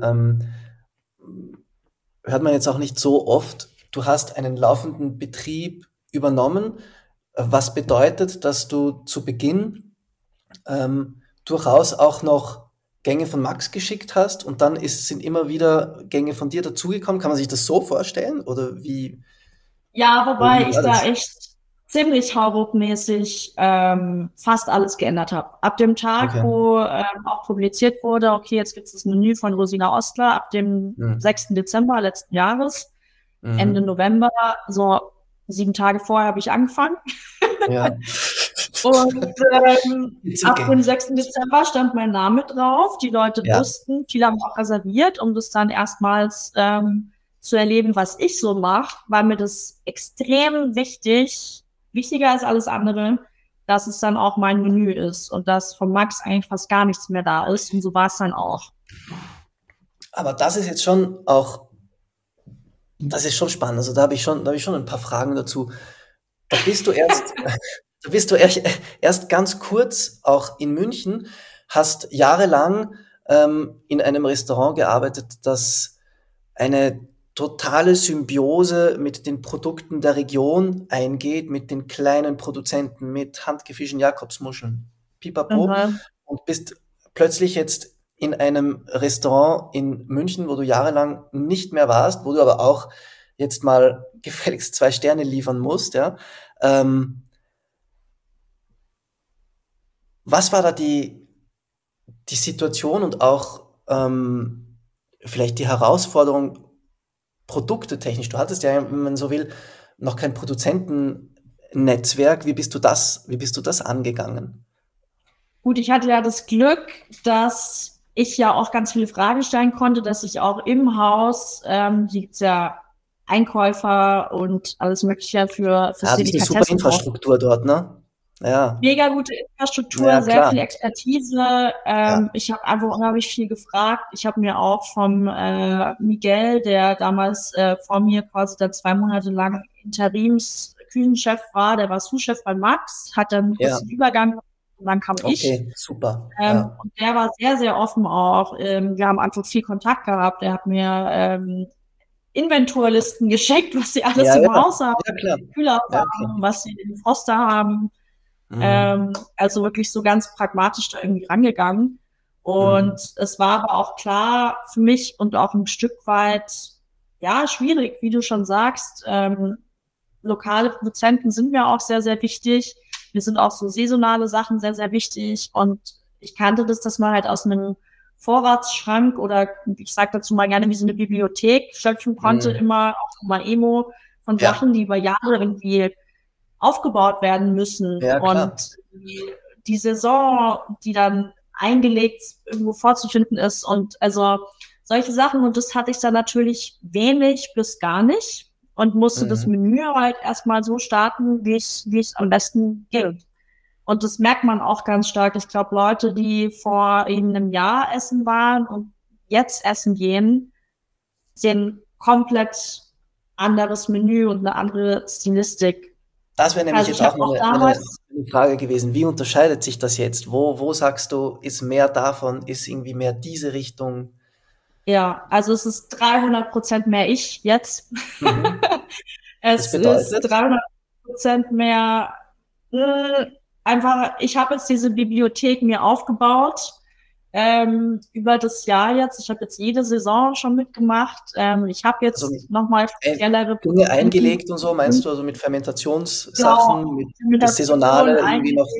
hört man jetzt auch nicht so oft. Du hast einen laufenden Betrieb übernommen, was bedeutet, dass du zu Beginn durchaus auch noch Gänge von Max geschickt hast und dann sind immer wieder Gänge von dir dazugekommen. Kann man sich das so vorstellen oder wie? Ja, wobei ich da echt ziemlich hauruckmäßig fast alles geändert habe. Ab dem Tag, wo auch publiziert wurde, okay, jetzt gibt es das Menü von Rosina Ostler ab dem 6. Dezember letzten Jahres. Ende November, so 7 Tage vorher habe ich angefangen. Ja. Und ab dem 6. Dezember stand mein Name drauf. Die Leute wussten, viele haben auch reserviert, um das dann erstmals zu erleben, was ich so mache, weil mir das extrem wichtiger als alles andere, dass es dann auch mein Menü ist und dass von Max eigentlich fast gar nichts mehr da ist. Und so war es dann auch. Aber das ist jetzt schon auch Das ist schon spannend. Also da habe ich schon ein paar Fragen dazu. Da bist du erst, da bist du erst ganz kurz auch in München, hast jahrelang in einem Restaurant gearbeitet, das eine totale Symbiose mit den Produkten der Region eingeht, mit den kleinen Produzenten, mit handgefischten Jakobsmuscheln, pipapo, Mhm. und bist plötzlich jetzt in einem Restaurant in München, wo du jahrelang nicht mehr warst, wo du aber auch jetzt mal gefälligst 2 Sterne liefern musst, ja. Ähm, Was war da die Situation und auch vielleicht die Herausforderung produktetechnisch? Du hattest ja, wenn man so will, noch kein Produzentennetzwerk. Wie bist du das angegangen? Gut, ich hatte ja das Glück, dass ich ja auch ganz viele Fragen stellen konnte, dass ich auch im Haus, hier gibt's ja Einkäufer und alles Mögliche fürs Ja, das ist eine super Delikatessenhaus. Infrastruktur dort, ne? Ja, Mega gute ja, Infrastruktur, sehr klar. viel Expertise. Ja, Ich habe einfach unheimlich viel gefragt. Ich habe mir auch vom Miguel, der damals vor mir quasi dann 2 Monate lang Interims-Küchenchef war, der war Sous-Chef bei Max, hat dann kurz ja, den Übergang gemacht und dann kam ich. okay, super. Ja, Und der war sehr, sehr offen auch. Wir haben einfach viel Kontakt gehabt. Er hat mir Inventurlisten geschenkt, was sie alles ja, im ja, Haus haben, ja, klar. Kühler Ja, klar. haben, was sie im Froster haben. Mhm. Also wirklich so ganz pragmatisch da irgendwie rangegangen. Und Mhm. es war aber auch klar für mich und auch ein Stück weit, ja, schwierig, wie du schon sagst. Lokale Produzenten sind mir auch sehr, sehr wichtig. Mir sind auch so saisonale Sachen sehr, sehr wichtig. Und ich kannte das, dass man halt aus einem Vorratsschrank oder ich sage dazu mal gerne wie so eine Bibliothek schöpfen konnte, Mhm. immer auch mal Emo von Ja, Sachen, die über Jahre irgendwie aufgebaut werden müssen. ja, klar. Und die Saison, die dann eingelegt irgendwo vorzufinden ist und also solche Sachen. Und das hatte ich dann natürlich wenig bis gar nicht und musste das Mhm. Menü halt erstmal so starten, wie es am besten geht. Und das merkt man auch ganz stark. Ich glaube, Leute, die vor eben einem Jahr essen waren und jetzt essen gehen, sehen komplett anderes Menü und eine andere Stilistik. Das wäre nämlich Also jetzt ich habe auch auch meine damals, Frage gewesen. Wie unterscheidet sich das jetzt? Wo sagst du, ist mehr davon, ist irgendwie mehr diese Richtung? ja, also es ist 300% mehr ich jetzt. Mhm. Das Es ist bedeutet? 300% mehr, äh, einfach, ich habe jetzt diese Bibliothek mir aufgebaut, über das Jahr jetzt. Ich habe jetzt jede Saison schon mitgemacht. Ich habe Also jetzt nochmal Ein speziellere Dinge Produzenten eingelegt und so, meinst gefunden. du, also mit Genau, Fermentationssachen, mit das Imitation, Saisonale irgendwie noch?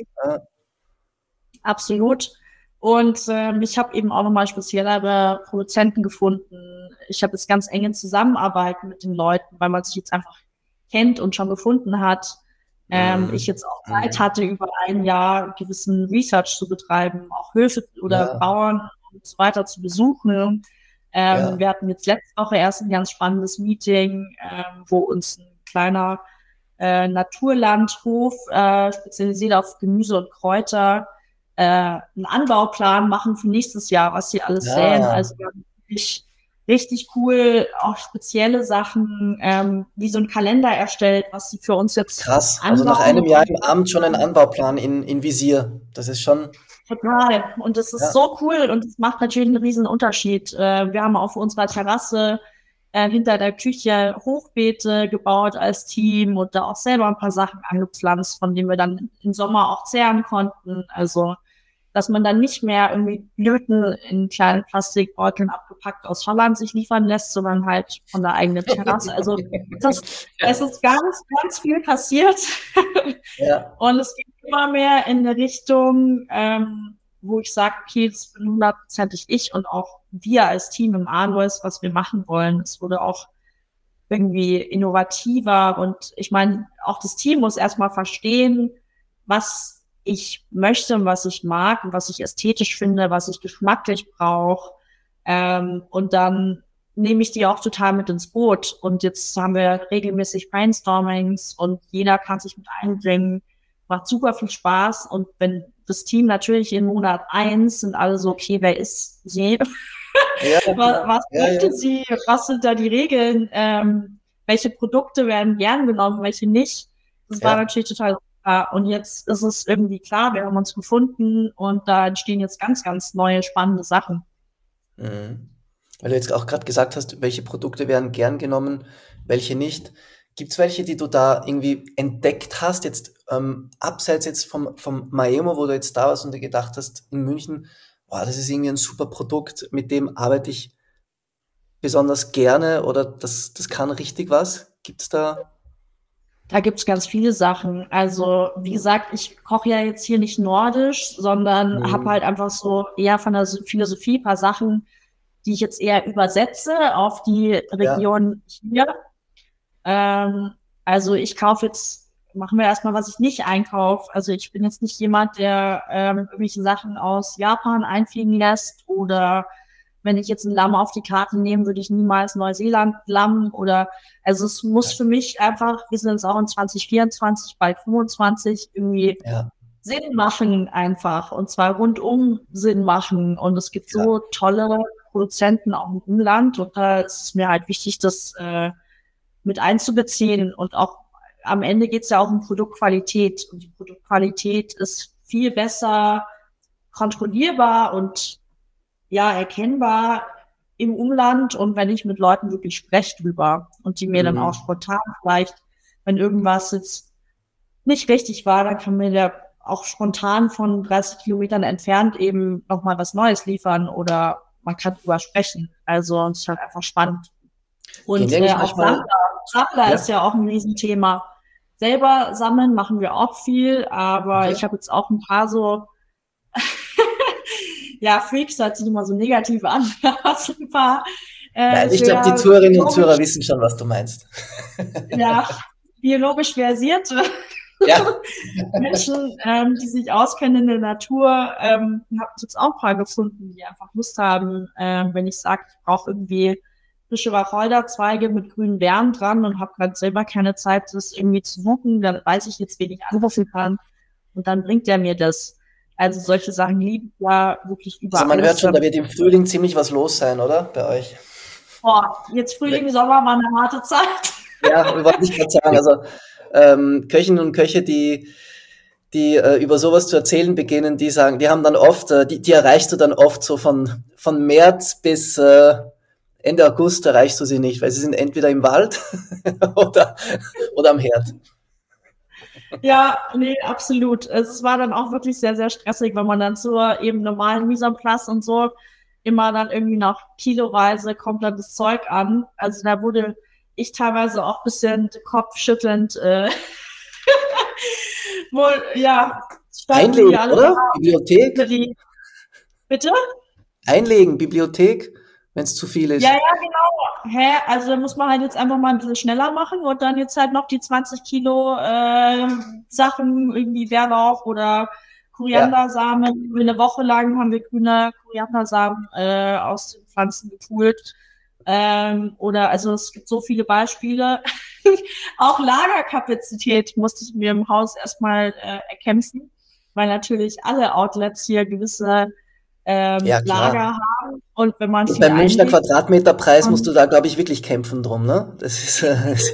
absolut. Und ich habe eben auch nochmal speziellere Produzenten gefunden. Ich habe jetzt ganz enge Zusammenarbeit mit den Leuten, weil man sich jetzt einfach kennt und schon gefunden hat. Ich Mhm. jetzt auch Zeit Mhm. hatte, über ein Jahr gewissen Research zu betreiben, auch Höfe oder Ja, Bauern und so weiter zu besuchen. ja, Wir hatten jetzt letzte Woche erst ein ganz spannendes Meeting, wo uns ein kleiner Naturlandhof, spezialisiert auf Gemüse und Kräuter, einen Anbauplan machen für nächstes Jahr, was sie alles säen. ah, Also wir haben wirklich richtig cool, auch spezielle Sachen, wie so ein Kalender erstellt, was sie für uns jetzt krass. Also nach anbauen einem und Jahr im was Amt schon ein Anbauplan in Visier. Das ist schon, total. Und es ist ja, so cool und es macht natürlich einen riesen Unterschied. Wir haben auf unserer Terrasse hinter der Küche Hochbeete gebaut als Team und da auch selber ein paar Sachen angepflanzt, von denen wir dann im Sommer auch zehren konnten. Also, dass man dann nicht mehr irgendwie Blüten in kleinen Plastikbeuteln abgepackt aus Holland sich liefern lässt, sondern halt von der eigenen Terrasse. Also, es ja, ist ganz, ganz viel passiert. ja, Und es geht immer mehr in eine Richtung, wo ich sage, okay, das bin hundertprozentig ich und auch wir als Team im Alois, was wir machen wollen. Es wurde auch irgendwie innovativer und ich meine, auch das Team muss erstmal verstehen, was ich möchte und was ich mag und was ich ästhetisch finde, was ich geschmacklich brauche. Und dann nehme ich die auch total mit ins Boot. Und jetzt haben wir regelmäßig Brainstormings und jeder kann sich mit einbringen. Macht super viel Spaß. Und wenn das Team natürlich in Monat 1 sind alle so, okay, wer ist sie? Ja, Was ja. möchte sie? Was sind da die Regeln? Welche Produkte werden gern genommen, welche nicht? Das war Ja. natürlich total super. Und jetzt ist es irgendwie klar, wir haben uns gefunden und da entstehen jetzt ganz, ganz neue, spannende Sachen. Mhm. Weil du jetzt auch gerade gesagt hast, welche Produkte werden gern genommen, welche nicht. Gibt es welche, die du da irgendwie entdeckt hast, jetzt abseits jetzt vom Maemo, wo du jetzt da warst und dir gedacht hast, in München, boah, das ist irgendwie ein super Produkt, mit dem arbeite ich besonders gerne oder das kann richtig was? Gibt's da? Da gibt's ganz viele Sachen. Also, wie gesagt, ich koche ja jetzt hier nicht nordisch, sondern habe Mhm. halt einfach so eher von der Philosophie ein paar Sachen, die ich jetzt eher übersetze auf die Ja, Region hier. Ähm, also ich kaufe jetzt, machen wir erstmal, was ich nicht einkaufe. Also ich bin jetzt nicht jemand, der irgendwelche Sachen aus Japan einfliegen lässt oder wenn ich jetzt ein Lamm auf die Karte nehme, würde ich niemals Neuseeland-Lamm oder, also es muss für mich einfach, wir sind jetzt auch in 2024, bald 25, irgendwie ja, Sinn machen einfach und zwar rundum Sinn machen und es gibt ja, so tolle Produzenten auch im Umland und da ist es mir halt wichtig, das mit einzubeziehen und auch am Ende geht es ja auch um Produktqualität und die Produktqualität ist viel besser kontrollierbar und ja erkennbar im Umland und wenn ich mit Leuten wirklich spreche drüber und die mir dann auch mhm. spontan vielleicht, wenn irgendwas jetzt nicht richtig war, dann kann mir der auch spontan von 30 Kilometern entfernt eben nochmal was Neues liefern oder man kann drüber sprechen. Also es ist halt einfach spannend. Gehen die Und eigentlich auch manchmal, Sammler ja, ist ja auch ein Riesenthema. Selber sammeln machen wir auch viel, aber okay. ich habe jetzt auch ein paar so, ja, Freaks hört sich immer so negativ an, aber so ein paar Nein, ich glaube, die sehr Zuhörerinnen und Zuhörer biologisch, wissen schon, was du meinst. ja, biologisch versierte Ja, Menschen, die sich auskennen in der Natur, habe ich jetzt auch ein paar gefunden, die einfach Lust haben, wenn ich sage, ich brauche irgendwie frische Wacholderzweige mit grünen Beeren dran und habe gerade selber keine Zeit, das irgendwie zu suchen, dann weiß ich jetzt, wen ich anrufen kann und dann bringt der mir das. Also solche Sachen liebe ich ja wirklich also über man hört alles. schon, da wird im Frühling ziemlich was los sein, oder? Bei euch. Boah, jetzt Frühling, Sommer war eine harte Zeit. Ja, wollte ich gerade sagen, also Köchinnen und Köche, die über sowas zu erzählen beginnen, die sagen, die haben dann oft, die erreichst du dann oft so von März bis Ende August erreichst du sie nicht, weil sie sind entweder im Wald oder, oder am Herd. Ja, nee, absolut. Es war dann auch wirklich sehr, sehr stressig, wenn man dann zur eben normalen Mise en place und so immer dann irgendwie nach kiloweise kommt dann das Zeug an. Also da wurde ich teilweise auch bisschen kopfschüttelnd, wohl, ja, standen die Einlegen, alle da oder? für Bibliothek? die, bitte? Einlegen, Bibliothek, wenn es zu viel Ja, ist. ja, genau. Hä? Also da muss man halt jetzt einfach mal ein bisschen schneller machen und dann jetzt halt noch die 20 Kilo Sachen, irgendwie Bärlauch oder Ja, Koriandersamen. Eine Woche lang haben wir grüne Koriandersamen aus den Pflanzen gepult. Oder also es gibt so viele Beispiele. Auch Lagerkapazität musste ich mir im Haus erstmal erkämpfen, weil natürlich alle Outlets hier gewisse ja, klar. Lager haben und wenn man Und viel beim Münchner einlegt, Quadratmeterpreis musst du da, glaube ich, wirklich kämpfen drum, ne? Das ist,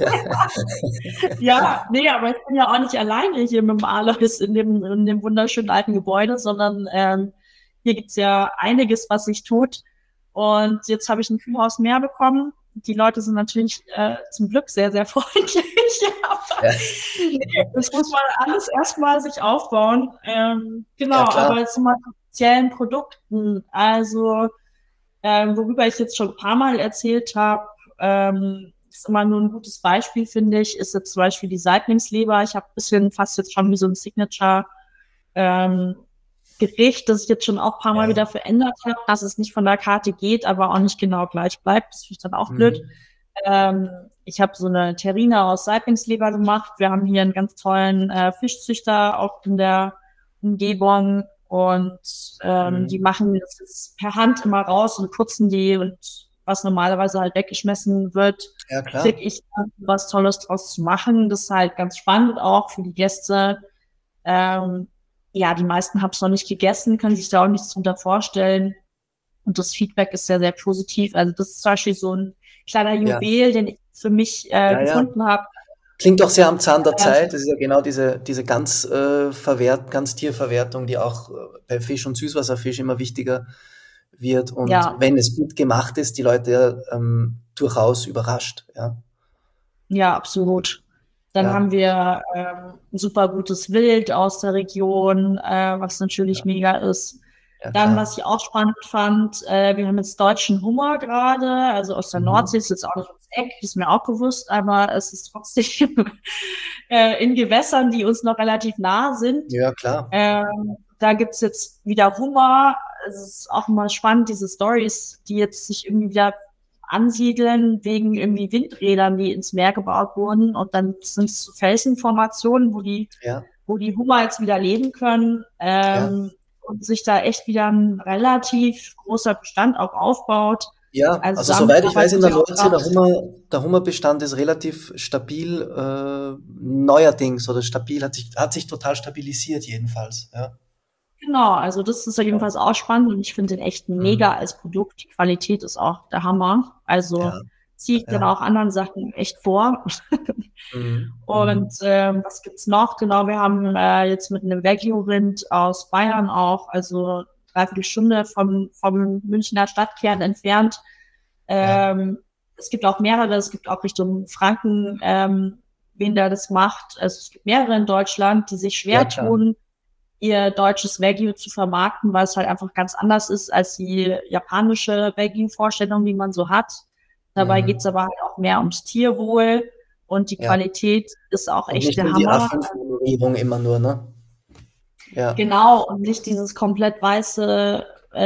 ja, nee, aber ich bin ja auch nicht alleine hier mit dem Alois in dem wunderschönen alten Gebäude, sondern hier gibt's ja einiges, was sich tut. Und jetzt habe ich ein Kühlhaus mehr bekommen. Die Leute sind natürlich zum Glück sehr, sehr freundlich. Aber ja, nee, das muss man alles erstmal sich aufbauen. Genau, ja, klar. aber jetzt mal zu speziellen Produkten. Also, worüber ich jetzt schon ein paar Mal erzählt habe, ist immer nur ein gutes Beispiel, finde ich, ist jetzt zum Beispiel die Saiblingsleber. Ich habe ein bisschen fast jetzt schon wie so ein Signature ähm, Gericht, das ich jetzt schon auch ein paar Mal Ja. wieder verändert habe, dass es nicht von der Karte geht, aber auch nicht genau gleich bleibt. Das finde ich dann auch blöd. Mhm. Ich habe so eine Terrine aus Saiblingsleber gemacht. Wir haben hier einen ganz tollen Fischzüchter auch in der Umgebung und die Mhm. machen das jetzt per Hand immer raus und putzen die und was normalerweise halt weggeschmissen wird, Ja, klar. kriege ich dann was Tolles draus zu machen. Das ist halt ganz spannend auch für die Gäste. Ähm, ja, die meisten haben es noch nicht gegessen, können sich da auch nichts drunter vorstellen. und das Feedback ist sehr, sehr positiv. Also das ist zum Beispiel so ein kleiner Juwel, den ich für mich gefunden habe. Klingt doch sehr am Zahn der Zeit. Das ist ja genau diese Ganztierverwertung, die auch bei Fisch und Süßwasserfisch immer wichtiger wird. Und wenn es gut gemacht ist, die Leute durchaus überrascht. Ja, absolut. Dann haben wir ein super gutes Wild aus der Region, was natürlich mega ist. Ja, dann, was ich auch spannend fand, wir haben jetzt deutschen Hummer gerade, also aus der Nordsee, ist jetzt auch nicht ums Eck, ist mir auch bewusst, aber es ist trotzdem in Gewässern, die uns noch relativ nah sind. Ja, klar. Da gibt's jetzt wieder Hummer. Es ist auch mal spannend, diese Stories, die jetzt sich irgendwie wieder ansiedeln wegen irgendwie Windrädern, die ins Meer gebaut wurden. Und dann sind es so Felsenformationen, wo die Hummer jetzt wieder leben können. Und sich da echt wieder ein relativ großer Bestand auch aufbaut. Ja, also soweit ich weiß, in der Nordsee, der Hummerbestand ist relativ stabil, neuerdings, oder stabil, hat sich total stabilisiert jedenfalls, ja. Genau, also das ist ja jedenfalls auch spannend und ich finde den echt mega als Produkt. Die Qualität ist auch der Hammer. Also ziehe ich dann auch anderen Sachen echt vor. Und was gibt's noch? Genau, wir haben jetzt mit einem Wagyu-Rind aus Bayern auch, also 3/4 Stunde vom Münchner Stadtkern entfernt. Es gibt auch mehrere, es gibt auch Richtung Franken, wen da das macht. Also es gibt mehrere in Deutschland, die sich schwer tun, ihr deutsches Wagyu zu vermarkten, weil es halt einfach ganz anders ist als die japanische Wagyu-Vorstellung, die man so hat. Dabei geht's aber halt auch mehr ums Tierwohl und die Qualität ist auch echt der Hammer. Die A5-Nummerierung immer nur, ne? Ja. Genau, und nicht dieses komplett weiße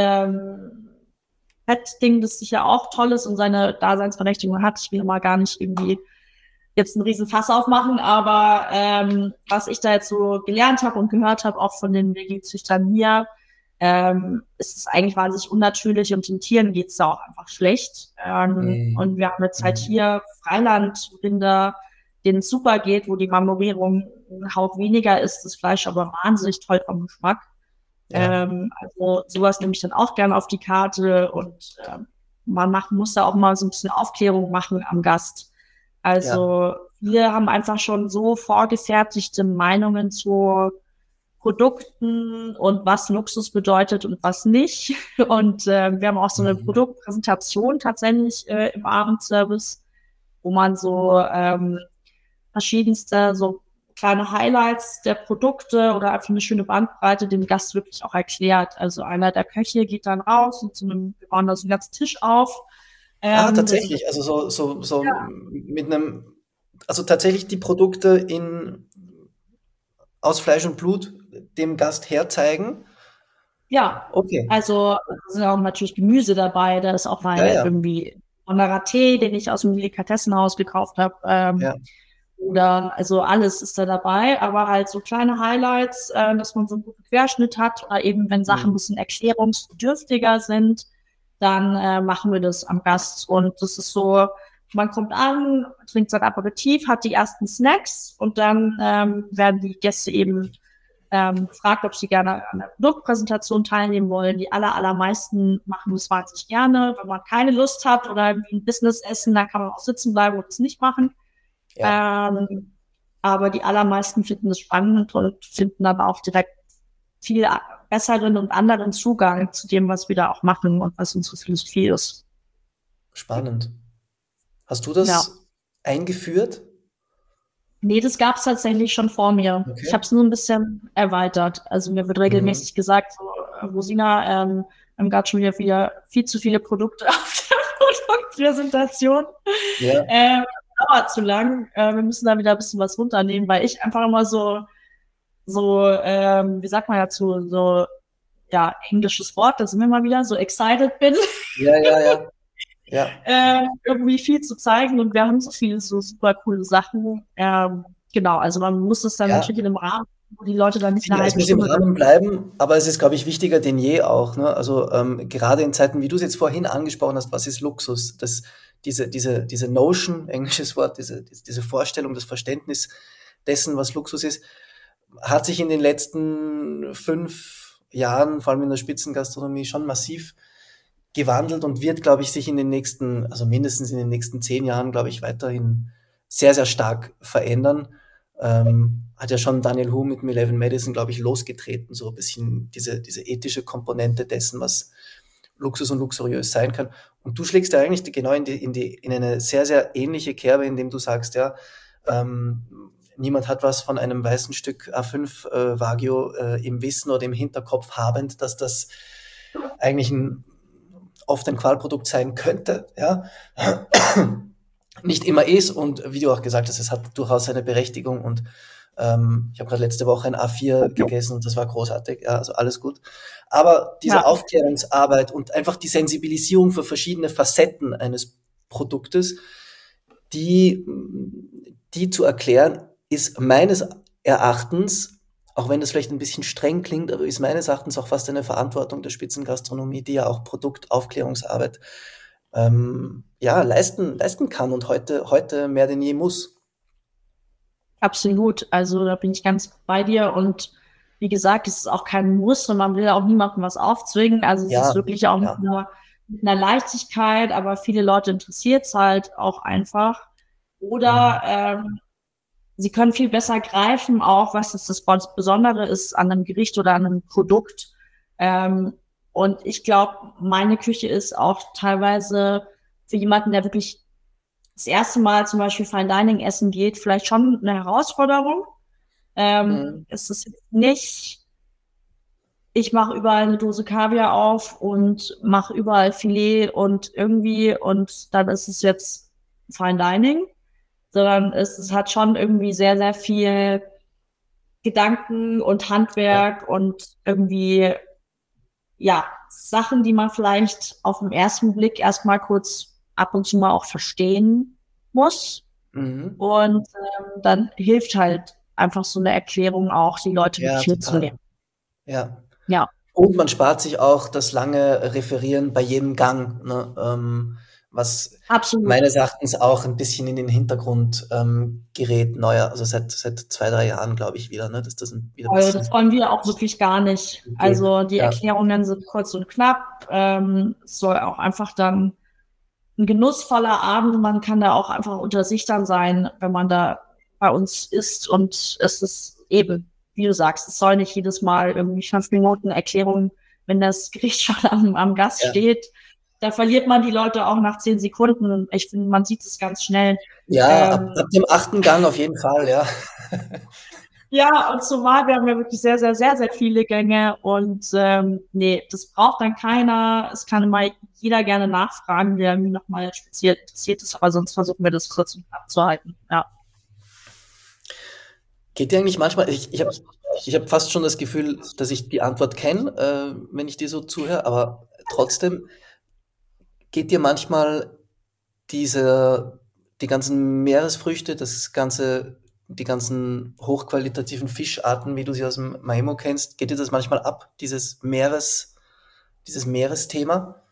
Fettding, das sicher auch toll ist und seine Daseinsberechtigung hat. Ich will mal gar nicht irgendwie jetzt einen riesen Fass aufmachen, aber was ich da jetzt so gelernt habe und gehört habe, auch von den Veggie-Züchtern hier, ist es eigentlich wahnsinnig unnatürlich und den Tieren geht's da auch einfach schlecht. Und wir haben jetzt halt hier Freilandrinder, denen es super geht, wo die Marmorierung ein Hauch weniger ist, das Fleisch aber wahnsinnig toll vom Geschmack. Also sowas nehme ich dann auch gerne auf die Karte und man muss da auch mal so ein bisschen Aufklärung machen am Gast. Also wir haben einfach schon so vorgefertigte Meinungen zu Produkten und was Luxus bedeutet und was nicht. Und wir haben auch so eine Produktpräsentation tatsächlich im Abendservice, wo man so verschiedenste so kleine Highlights der Produkte oder einfach eine schöne Bandbreite dem Gast wirklich auch erklärt. Also einer der Köche geht dann raus und wir bauen da so einen ganzen Tisch auf. Tatsächlich, also so mit einem, also tatsächlich die Produkte aus Fleisch und Blut dem Gast herzeigen. Ja, okay. Also sind auch natürlich Gemüse dabei, da ist auch mal irgendwie ein Raté, den ich aus dem Delikatessenhaus gekauft habe. Oder also alles ist da dabei, aber halt so kleine Highlights, dass man so einen guten Querschnitt hat oder eben wenn Sachen ein bisschen erklärungsbedürftiger sind, dann machen wir das am Gast und das ist so, man kommt an, trinkt sein Aperitif, hat die ersten Snacks und dann werden die Gäste eben gefragt, ob sie gerne an der Produktpräsentation teilnehmen wollen. Die allermeisten machen das wahnsinnig gerne. Wenn man keine Lust hat oder ein Business essen, dann kann man auch sitzen bleiben und es nicht machen. Aber die allermeisten finden das spannend und finden aber auch direkt viel besseren und anderen Zugang zu dem, was wir da auch machen und was unsere Philosophie ist. Spannend. Hast du das eingeführt? Nee, das gab es tatsächlich schon vor mir. Okay. Ich habe es nur ein bisschen erweitert. Also mir wird regelmäßig gesagt, so, Rosina, wir haben gerade schon wieder viel zu viele Produkte auf der Produktpräsentation. Dauert zu lang. Wir müssen da wieder ein bisschen was runternehmen, weil ich einfach immer so wie sagt man dazu, so, englisches Wort, da sind wir mal wieder, so excited bin. Ja. Irgendwie viel zu zeigen und wir haben so viele so super coole Sachen. Genau, also man muss es dann natürlich in einem Rahmen, wo die Leute dann nicht eine halbe Stunde... Es muss im Rahmen bleiben, aber es ist, glaube ich, wichtiger denn je auch. Ne? Also gerade in Zeiten, wie du es jetzt vorhin angesprochen hast, was ist Luxus? Diese Notion, englisches Wort, diese Vorstellung, das Verständnis dessen, was Luxus ist, hat sich in den letzten 5 Jahren, vor allem in der Spitzengastronomie, schon massiv gewandelt und wird, glaube ich, sich in den nächsten, also mindestens in den nächsten 10 Jahren, glaube ich, weiterhin sehr, sehr stark verändern. Hat ja schon Daniel Hu mit Eleven Medicine, glaube ich, losgetreten, so ein bisschen diese ethische Komponente dessen, was Luxus und luxuriös sein kann. Und du schlägst ja eigentlich genau in eine sehr, sehr ähnliche Kerbe, indem du sagst, ja, niemand hat was von einem weißen Stück A5 Wagyu im Wissen oder im Hinterkopf habend, dass das eigentlich oft ein Qualprodukt sein könnte, ja. Nicht immer ist und wie du auch gesagt hast, es hat durchaus seine Berechtigung und ich habe gerade letzte Woche ein A4 gegessen und das war großartig, ja, also alles gut. Aber diese Aufklärungsarbeit und einfach die Sensibilisierung für verschiedene Facetten eines Produktes, die zu erklären, ist meines Erachtens, auch wenn das vielleicht ein bisschen streng klingt, aber ist meines Erachtens auch fast eine Verantwortung der Spitzengastronomie, die ja auch Produktaufklärungsarbeit leisten kann und heute mehr denn je muss. Absolut, also da bin ich ganz bei dir und wie gesagt, es ist auch kein Muss und man will auch niemandem was aufzwingen, also es ist wirklich auch mit einer Leichtigkeit, aber viele Leute interessiert es halt auch einfach oder sie können viel besser greifen, auch was jetzt das Besondere ist an einem Gericht oder an einem Produkt. Und ich glaube, meine Küche ist auch teilweise für jemanden, der wirklich das erste Mal zum Beispiel Fine Dining essen geht, vielleicht schon eine Herausforderung. Es ist nicht, ich mache überall eine Dose Kaviar auf und mache überall Filet und irgendwie und dann ist es jetzt Fine Dining, sondern es hat schon irgendwie sehr, sehr viel Gedanken und Handwerk und irgendwie, ja, Sachen, die man vielleicht auf den ersten Blick erstmal kurz ab und zu mal auch verstehen muss. Und dann hilft halt einfach so eine Erklärung auch, die Leute mitzunehmen. Ja. Und man spart sich auch das lange Referieren bei jedem Gang, ne? Was meines Erachtens auch ein bisschen in den Hintergrund gerät, also seit 2-3 Jahren, glaube ich, wieder, ne? Dass das wieder also das wollen wir auch wirklich gar nicht. Okay. Also die Erklärungen sind kurz und knapp. Es soll auch einfach dann ein genussvoller Abend. Man kann da auch einfach unter sich dann sein, wenn man da bei uns isst. Und es ist eben, wie du sagst, es soll nicht jedes Mal irgendwie 5 Minuten Erklärung, wenn das Gericht schon am Gast steht. Da verliert man die Leute auch nach 10 Sekunden. Und ich finde, man sieht es ganz schnell. Ja, ab dem 8. Gang auf jeden Fall, ja. Ja, und zumal wir haben ja wirklich sehr, sehr, sehr, sehr viele Gänge und nee, das braucht dann keiner. Es kann immer jeder gerne nachfragen, der mich nochmal speziell interessiert ist, aber sonst versuchen wir das kurz und knapp zu halten, ja. Geht dir eigentlich manchmal, ich hab fast schon das Gefühl, dass ich die Antwort kenne, wenn ich dir so zuhöre, aber trotzdem, geht dir manchmal die ganzen Meeresfrüchte, die ganzen hochqualitativen Fischarten, wie du sie aus dem Maimo kennst, geht dir das manchmal ab, dieses Meeresthema?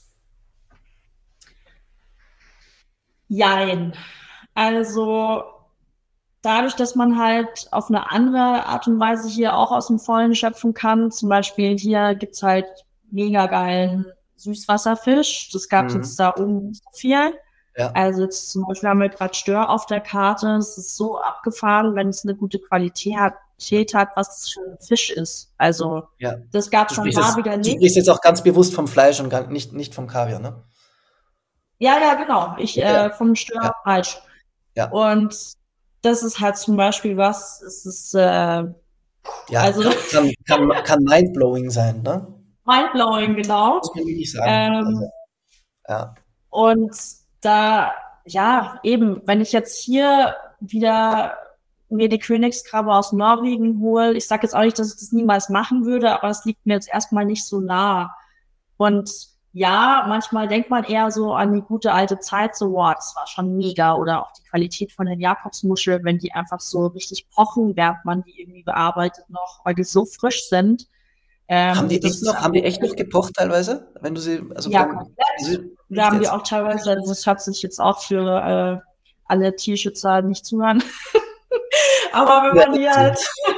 Jein. Also dadurch, dass man halt auf eine andere Art und Weise hier auch aus dem Vollen schöpfen kann, zum Beispiel hier gibt's halt mega geilen Süßwasserfisch, das gab's jetzt da oben nicht so viel. Ja. Also jetzt zum Beispiel haben wir gerade Stör auf der Karte. Es ist so abgefahren, wenn es eine gute Qualität hat, was das für ein Fisch ist. Also das gab es schon mal wieder nicht. Du sprichst jetzt auch ganz bewusst vom Fleisch und nicht vom Kaviar, ne? Ja, genau. Vom Stör falsch. Ja. Und das ist halt zum Beispiel was, es ist also kann mindblowing sein, ne? Mindblowing, genau. Das kann ich nicht sagen. Und da, eben, wenn ich jetzt hier wieder mir die Königskrabbe aus Norwegen hole, ich sage jetzt auch nicht, dass ich das niemals machen würde, aber es liegt mir jetzt erstmal nicht so nah. Und manchmal denkt man eher so an die gute alte Zeit, so, wow, das war schon mega. Oder auch die Qualität von den Jakobsmuscheln, wenn die einfach so richtig pochen, während man die irgendwie bearbeitet noch, weil die so frisch sind. Haben die echt noch gepocht teilweise? Wenn du sie, also da haben wir auch teilweise, das hört sich jetzt auch für alle Tierschützer nicht zuhören. Aber wenn man die halt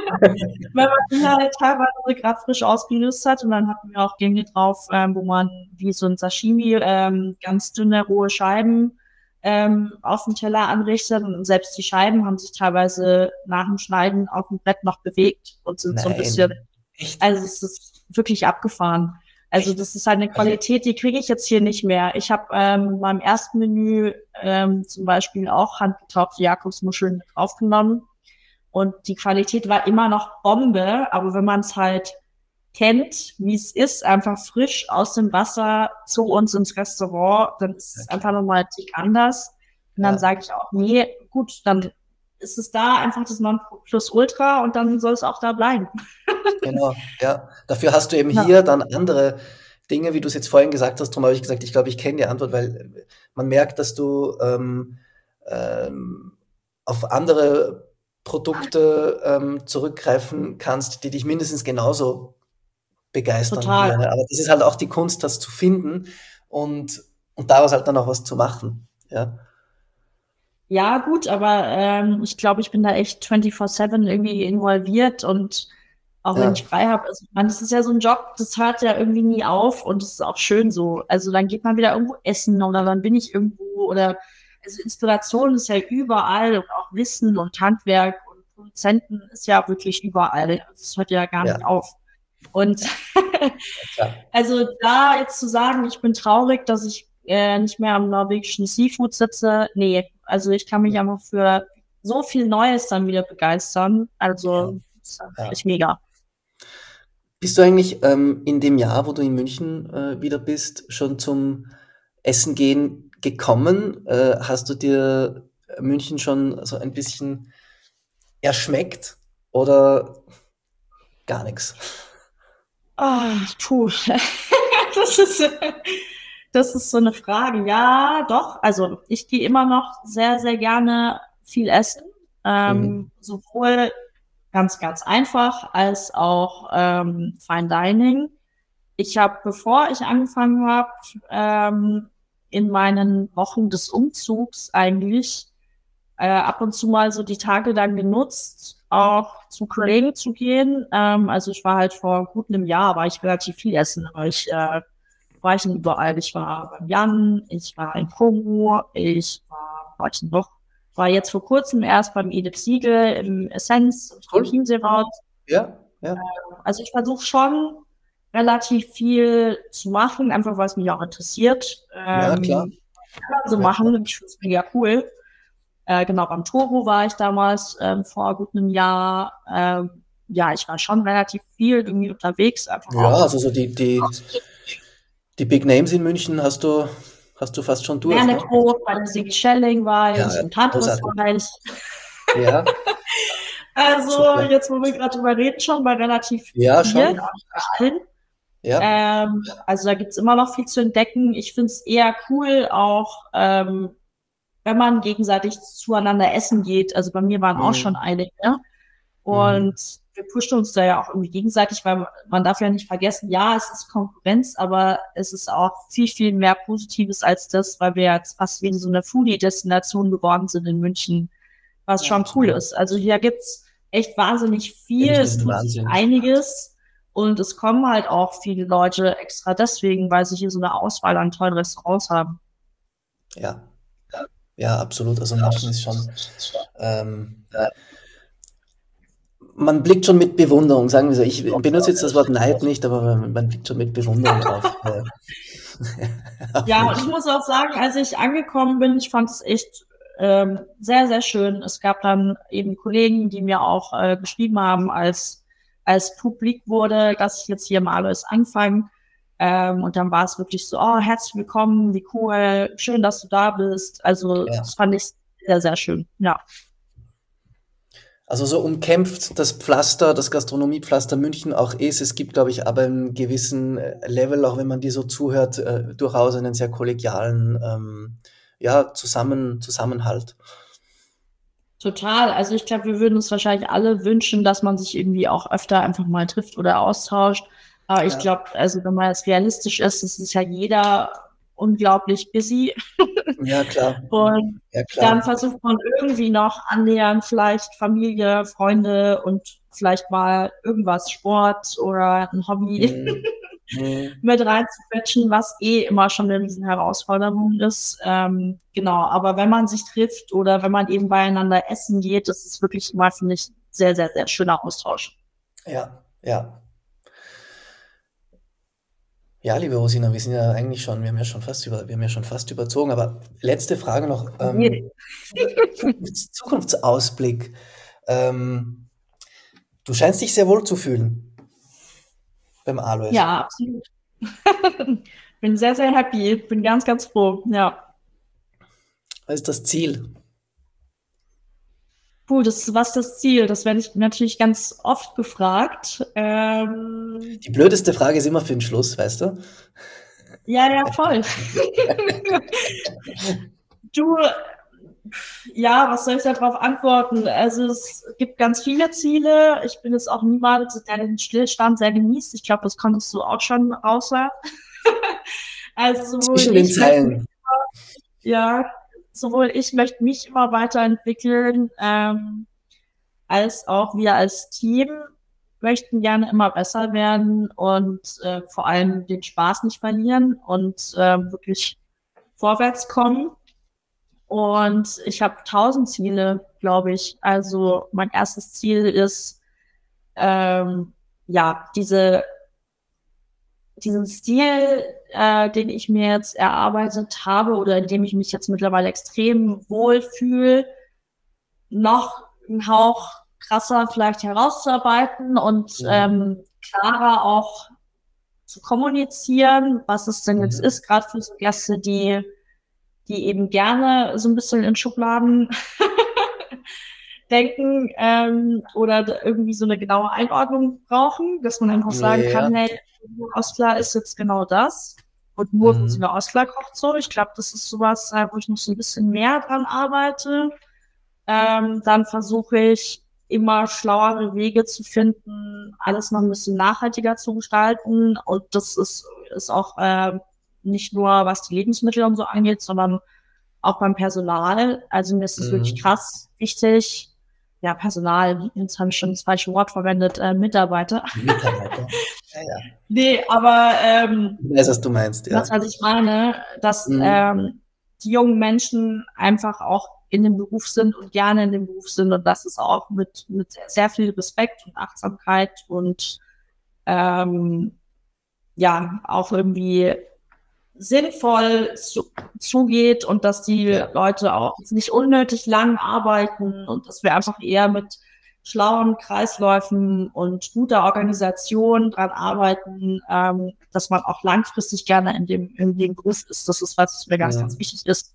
Weil man die halt teilweise gerade frisch ausgelöst hat und dann hatten wir auch Gänge drauf, wo man wie so ein Sashimi ganz dünne, rohe Scheiben auf dem Teller anrichtet und selbst die Scheiben haben sich teilweise nach dem Schneiden auf dem Brett noch bewegt und sind so ein bisschen, Echt? also es ist wirklich abgefahren. Also das ist halt eine Qualität, die kriege ich jetzt hier nicht mehr. Ich habe in meinem ersten Menü zum Beispiel auch handgetauchte Jakobsmuscheln mit aufgenommen. Und die Qualität war immer noch Bombe, aber wenn man es halt kennt, wie es ist, einfach frisch aus dem Wasser zu uns ins Restaurant, dann ist es einfach nochmal ein Tick anders. Und dann sage ich auch, nee, gut, dann ist es da einfach das Nonplusultra und dann soll es auch da bleiben. Genau, ja. Dafür hast du eben hier dann andere Dinge, wie du es jetzt vorhin gesagt hast. Darum habe ich gesagt, ich glaube, ich kenne die Antwort, weil man merkt, dass du auf andere Produkte zurückgreifen kannst, die dich mindestens genauso begeistern. Total. Aber das ist halt auch die Kunst, das zu finden und daraus halt dann auch was zu machen. Ja, Ja, gut, aber ich glaube, ich bin da echt 24/7 irgendwie involviert und auch wenn ja, ich frei habe, also ich meine, das ist ja so ein Job, das hört ja irgendwie nie auf und das ist auch schön so. Also dann geht man wieder irgendwo essen oder dann bin ich irgendwo oder also Inspiration ist ja überall und auch Wissen und Handwerk und Produzenten ist ja wirklich überall. Das hört ja gar ja, nicht auf. Und klar. also da jetzt zu sagen, ich bin traurig, dass ich nicht mehr am norwegischen Seafood sitze, nee, also ich kann mich einfach für so viel Neues dann wieder begeistern. Ja, Also das ist ja. echt mega. Bist du eigentlich in dem Jahr, wo du in München wieder bist, schon zum Essen gehen gekommen? Hast du dir München schon so ein bisschen erschmeckt oder gar nichts? Ah, puh. Das ist, das ist so eine Frage. Ja, doch. Also ich gehe immer noch sehr, sehr gerne viel essen. Mhm. Sowohl ganz, ganz einfach als auch Fine Dining. Ich habe, bevor ich angefangen habe, in meinen Wochen des Umzugs eigentlich ab und zu mal so die Tage dann genutzt, auch zu Kollegen zu gehen. Also ich war halt vor gut einem Jahr, war ich relativ viel essen, aber war ich denn überall. Ich war beim Jan, ich war in Kongo, war ich noch, war jetzt vor kurzem erst beim Edip Siegel im Essenz und im Cool. Chiemsee-Raut. Ja, ja, Also ich versuche schon relativ viel zu machen, einfach weil es mich auch interessiert. ja, klar. So Ja, machen, ich finde es mega cool. Genau, beim Toro war ich damals vor gut einem Jahr. Ja, ich war schon relativ viel irgendwie unterwegs, einfach ja, auch. also so die Big Names in München hast du fast schon durch, ne? Wernigerode, bei der Siggy Schelling war Ja, ich, in Tantris großartig. war ich. Ja, Also super. jetzt, wo wir gerade drüber reden, schon bei relativ Ja, vielen, schon. auch nicht bei allen. Ja, Also da gibt's immer noch viel zu entdecken. Ich find's eher cool, auch wenn man gegenseitig zueinander essen geht. Also bei mir waren auch schon mhm. einige. Mhm. Und wir pushen uns da ja auch irgendwie gegenseitig, weil man darf ja nicht vergessen, ja, es ist Konkurrenz, aber es ist auch viel, viel mehr Positives als das, weil wir jetzt fast wie so eine Foodie-Destination geworden sind in München, was Ja, schon cool absolut. ist. Also hier gibt's echt wahnsinnig Ja, viel, München es ist ein tut sich Wahnsinn. einiges und es kommen halt auch viele Leute extra deswegen, weil sie hier so eine Auswahl an tollen Restaurants haben. Ja, ja, absolut. Also München ist schon, ähm, man blickt schon mit Bewunderung, sagen wir so. Ich benutze jetzt das Wort Neid nicht, aber man blickt schon mit Bewunderung auf Ja, und ich München. muss auch sagen, als ich angekommen bin, ich fand es echt sehr, sehr schön. Es gab dann eben Kollegen, die mir auch geschrieben haben, als publik wurde, dass ich jetzt hier mal alles anfange. Und dann war es wirklich so, oh, herzlich willkommen, wie cool, schön, dass du da bist. Also Ja. das fand ich sehr, sehr schön. Ja, Also so umkämpft das Pflaster, das Gastronomiepflaster München auch ist. Es gibt, glaube ich, aber einen gewissen Level, auch wenn man dir so zuhört, durchaus einen sehr kollegialen ja, Zusammenhalt. total. Also ich glaube, wir würden uns wahrscheinlich alle wünschen, dass man sich irgendwie auch öfter einfach mal trifft oder austauscht. Aber ich Ja, glaube, also wenn man jetzt realistisch ist, es ist ja jeder unglaublich busy. ja klar, Und ja dann klar. versucht man irgendwie noch annähernd vielleicht Familie, Freunde und vielleicht mal irgendwas, Sport oder ein Hobby mit reinzuquetschen, was immer schon eine riesen Herausforderung ist. Genau, aber wenn man sich trifft oder wenn man eben beieinander essen geht, das ist wirklich mal, finde ich, sehr, sehr, sehr schöner Austausch. Ja, ja. Ja, liebe Rosina, wir haben ja schon fast überzogen, aber letzte Frage noch, Zukunftsausblick. Du scheinst dich sehr wohl zu fühlen beim Alois. Ja, absolut. Bin sehr, sehr happy. Bin ganz, ganz froh. Ja. Was ist das Ziel? Was ist das Ziel? Das werde ich natürlich ganz oft gefragt. Die blödeste Frage ist immer für den Schluss, weißt du? Ja, voll. Was soll ich darauf antworten? Also es gibt ganz viele Ziele. Ich bin jetzt auch niemand, der den Stillstand sehr genießt. Ich glaube, das konntest du auch schon raushören. Also zwischen den Zeilen. Sowohl ich möchte mich immer weiterentwickeln, als auch wir als Team möchten gerne immer besser werden und vor allem den Spaß nicht verlieren und wirklich vorwärts kommen. Und ich habe 1000 Ziele, glaube ich. Also mein erstes Ziel ist, diesen Stil, den ich mir jetzt erarbeitet habe oder in dem ich mich jetzt mittlerweile extrem wohlfühle, noch einen Hauch krasser vielleicht herauszuarbeiten und klarer auch zu kommunizieren, was es denn jetzt ist, gerade für so Gäste, die eben gerne so ein bisschen in Schubladen denken oder irgendwie so eine genaue Einordnung brauchen, dass man einfach sagen kann, hey, Ostler ist jetzt genau das und nur Rosina Ostler kocht so. Ich glaube, das ist sowas, wo ich noch so ein bisschen mehr dran arbeite. Dann versuche ich immer schlauere Wege zu finden, alles noch ein bisschen nachhaltiger zu gestalten. Und das ist auch nicht nur, was die Lebensmittel und so angeht, sondern auch beim Personal. Also mir ist es wirklich krass wichtig. Ja, Personal, jetzt habe ich schon das falsche Wort verwendet, Mitarbeiter. Ja. Nee, aber ich weiß, was du meinst, ja. Das, was ich meine, dass die jungen Menschen einfach auch in dem Beruf sind und gerne in dem Beruf sind und das ist auch mit sehr viel Respekt und Achtsamkeit und auch irgendwie sinnvoll zugeht und dass die Leute auch nicht unnötig lang arbeiten und dass wir einfach eher mit schlauen Kreisläufen und guter Organisation dran arbeiten, dass man auch langfristig gerne in dem Beruf ist. Das ist, was mir ganz, ganz wichtig ist.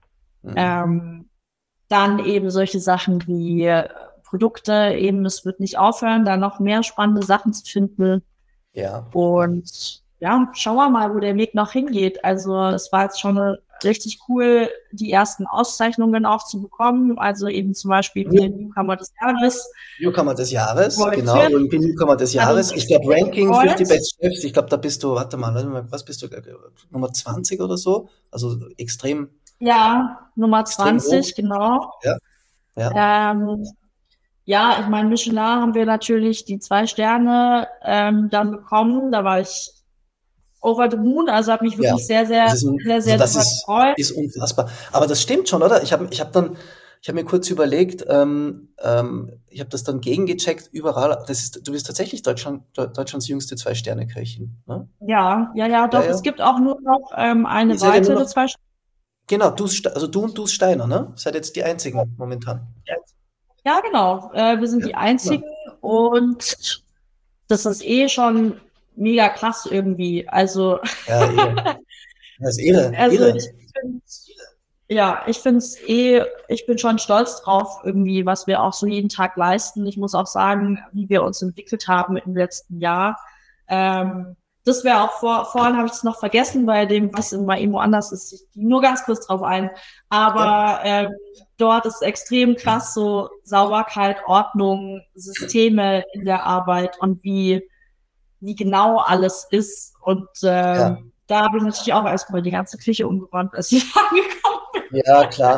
Dann eben solche Sachen wie Produkte, eben es wird nicht aufhören, da noch mehr spannende Sachen zu finden. Ja. Und ja, schauen wir mal, wo der Weg noch hingeht. Also es war jetzt schon richtig cool, die ersten Auszeichnungen auch zu bekommen. Also eben zum Beispiel den Newcomer des Jahres. Newcomer des Jahres, genau. Und den Newcomer des Jahres. Ich glaube, Ranking 50 Best Chefs. Ich glaube, da bist du, warte mal, was bist du, Nummer 20 oder so? Also extrem. Ja, Nummer 20, genau. Ja. Ich meine, Michelin haben wir natürlich die 2 Sterne dann bekommen. Da war ich over the moon, also habe mich wirklich sehr gefreut. Das ist unfassbar. Aber das stimmt schon, oder? Ich habe mir kurz überlegt, ich habe das dann gegengecheckt, überall. Du bist tatsächlich Deutschlands jüngste 2-Sterne-Köchin, ne? Ja, doch. Ja. Es gibt auch nur noch eine weitere 2 Sterne. Genau, du und Dus Steiner, ne? Seid jetzt die einzigen momentan. Ja, genau. Wir sind die einzigen und das ist schon mega krass irgendwie. Also ja, das ist irre. Also ich finde es ich bin schon stolz drauf, irgendwie, was wir auch so jeden Tag leisten. Ich muss auch sagen, wie wir uns entwickelt haben im letzten Jahr. Das wäre auch vorhin habe ich es noch vergessen, bei dem, was immer irgendwo anders ist. Ich gehe nur ganz kurz drauf ein. Aber dort ist extrem krass so Sauberkeit, Ordnung, Systeme in der Arbeit und wie genau alles ist. Und da habe ich natürlich auch erstmal die ganze Küche umgeräumt, als ich angekommen bin. Ja, klar.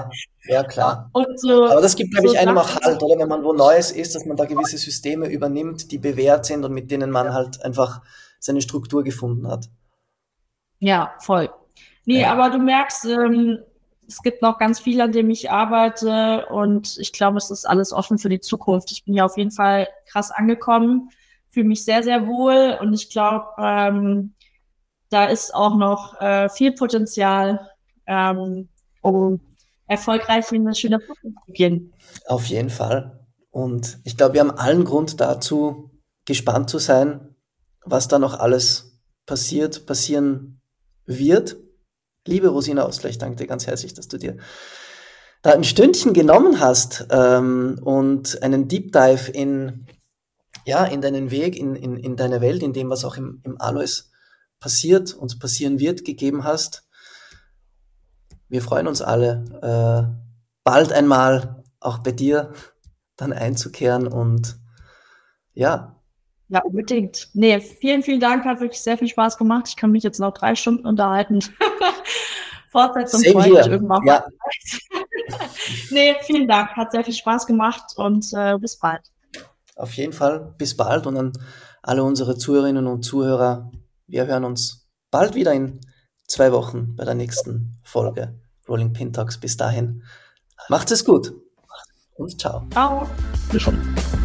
Ja, klar. Und so, Aber das gibt, glaube so ich, einem auch Sachen. Halt, oder? Wenn man wo Neues ist, dass man da gewisse Systeme übernimmt, die bewährt sind und mit denen man halt einfach seine Struktur gefunden hat. Ja, voll. Nee, Ja, aber du merkst, es gibt noch ganz viel, an dem ich arbeite und ich glaube, es ist alles offen für die Zukunft. Ich bin ja auf jeden Fall krass angekommen, fühle mich sehr, sehr wohl und ich glaube, da ist auch noch viel Potenzial, um erfolgreich in eine schöne Zukunft zu gehen. auf jeden Fall. Und ich glaube, wir haben allen Grund dazu, gespannt zu sein, was da noch alles passieren wird. Liebe Rosina Ostler, ich danke dir ganz herzlich, dass du dir da ein Stündchen genommen hast und einen Deep Dive in deinen Weg, in deine Welt, in dem, was auch im Alois passiert und passieren wird, gegeben hast. Wir freuen uns alle, bald einmal auch bei dir dann einzukehren und ja, Ja, unbedingt. Nee, vielen, vielen Dank, hat wirklich sehr viel Spaß gemacht. Ich kann mich jetzt noch 3 Stunden unterhalten. Fortsetzung same folgt hier. irgendwann mal. Ja, Nee, vielen Dank, hat sehr viel Spaß gemacht und bis bald. auf jeden Fall. Bis bald und an alle unsere Zuhörerinnen und Zuhörer. Wir hören uns bald wieder in 2 Wochen bei der nächsten Folge Rolling Pin Talks. Bis dahin, macht es gut und ciao. Ciao. Bis schon.